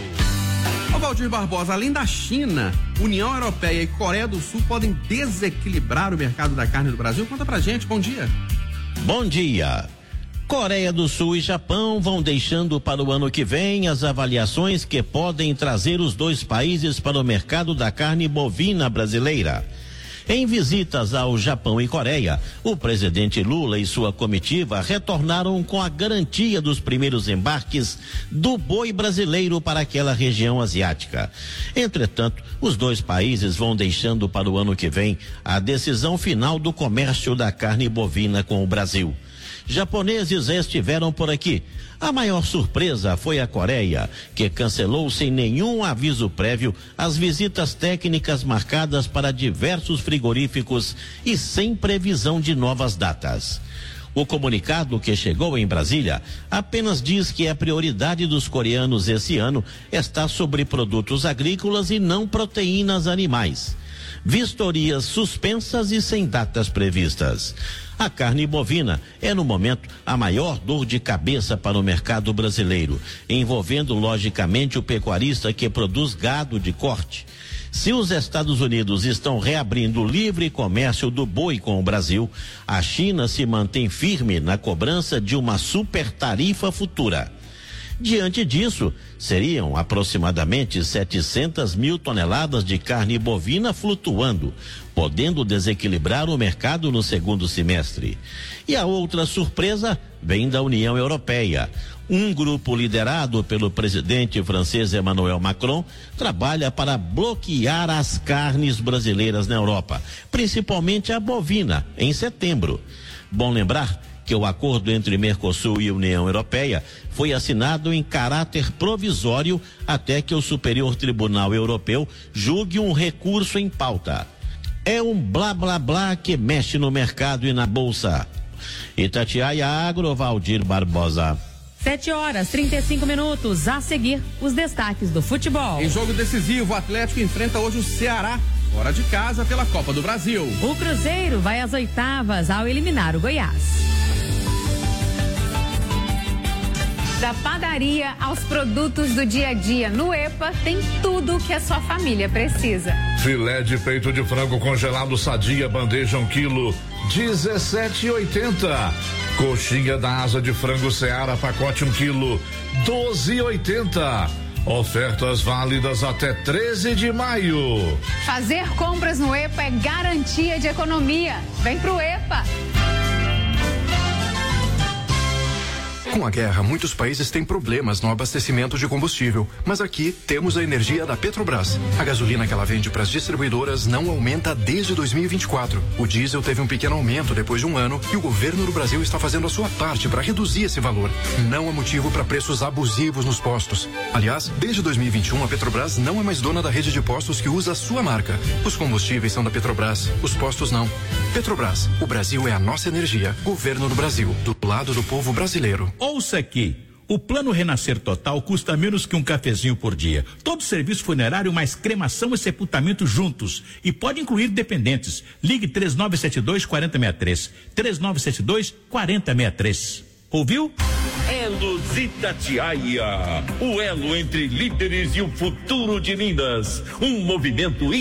Ô Valdir Barbosa, além da China, União Europeia e Coreia do Sul podem desequilibrar o mercado da carne do Brasil? Conta pra gente, bom dia. Bom dia. Coreia do Sul e Japão vão deixando para o ano que vem as avaliações que podem trazer os dois países para o mercado da carne bovina brasileira. Em visitas ao Japão e Coreia, o presidente Lula e sua comitiva retornaram com a garantia dos primeiros embarques do boi brasileiro para aquela região asiática. Entretanto, os dois países vão deixando para o ano que vem a decisão final do comércio da carne bovina com o Brasil. Japoneses estiveram por aqui. A maior surpresa foi a Coreia, que cancelou sem nenhum aviso prévio as visitas técnicas marcadas para diversos frigoríficos e sem previsão de novas datas. O comunicado que chegou em Brasília apenas diz que a prioridade dos coreanos esse ano está sobre produtos agrícolas e não proteínas animais. Vistorias suspensas e sem datas previstas. A carne bovina é, no momento, a maior dor de cabeça para o mercado brasileiro, envolvendo logicamente o pecuarista que produz gado de corte. Se os Estados Unidos estão reabrindo o livre comércio do boi com o Brasil, a China se mantém firme na cobrança de uma super tarifa futura. Diante disso, seriam aproximadamente 700 mil toneladas de carne bovina flutuando, podendo desequilibrar o mercado no segundo semestre. E a outra surpresa vem da União Europeia. Um grupo liderado pelo presidente francês Emmanuel Macron trabalha para bloquear as carnes brasileiras na Europa, principalmente a bovina, em setembro. Bom lembrar que o acordo entre Mercosul e União Europeia foi assinado em caráter provisório até que o Superior Tribunal Europeu julgue um recurso em pauta. É um blá blá blá que mexe no mercado e na bolsa. Itatiaia Agro, Valdir Barbosa. 7h35. A seguir, os destaques do futebol. Em jogo decisivo, o Atlético enfrenta hoje o Ceará, fora de casa pela Copa do Brasil. O Cruzeiro vai às oitavas ao eliminar o Goiás. Da padaria aos produtos do dia a dia, no EPA tem tudo o que a sua família precisa. Filé de peito de frango congelado Sadia, bandeja 1 quilo, 17,80. Coxinha da asa de frango Seara, pacote 1 quilo, 12,80. Ofertas válidas até 13 de maio. Fazer compras no EPA é garantia de economia. Vem pro EPA. Com a guerra, muitos países têm problemas no abastecimento de combustível, mas aqui temos a energia da Petrobras. A gasolina que ela vende para as distribuidoras não aumenta desde 2024. O diesel teve um pequeno aumento depois de um ano e o governo do Brasil está fazendo a sua parte para reduzir esse valor. Não há motivo para preços abusivos nos postos. Aliás, desde 2021 a Petrobras não é mais dona da rede de postos que usa a sua marca. Os combustíveis são da Petrobras, os postos não. Petrobras, o Brasil é a nossa energia. Governo do Brasil, do lado do povo brasileiro. Ouça aqui, o Plano Renascer Total custa menos que um cafezinho por dia. Todo serviço funerário mais cremação e sepultamento juntos. E pode incluir dependentes. Ligue 3972-4063. 3972-4063. Ouviu? Elos Itatiaia, o elo entre líderes e o futuro de Minas. Um movimento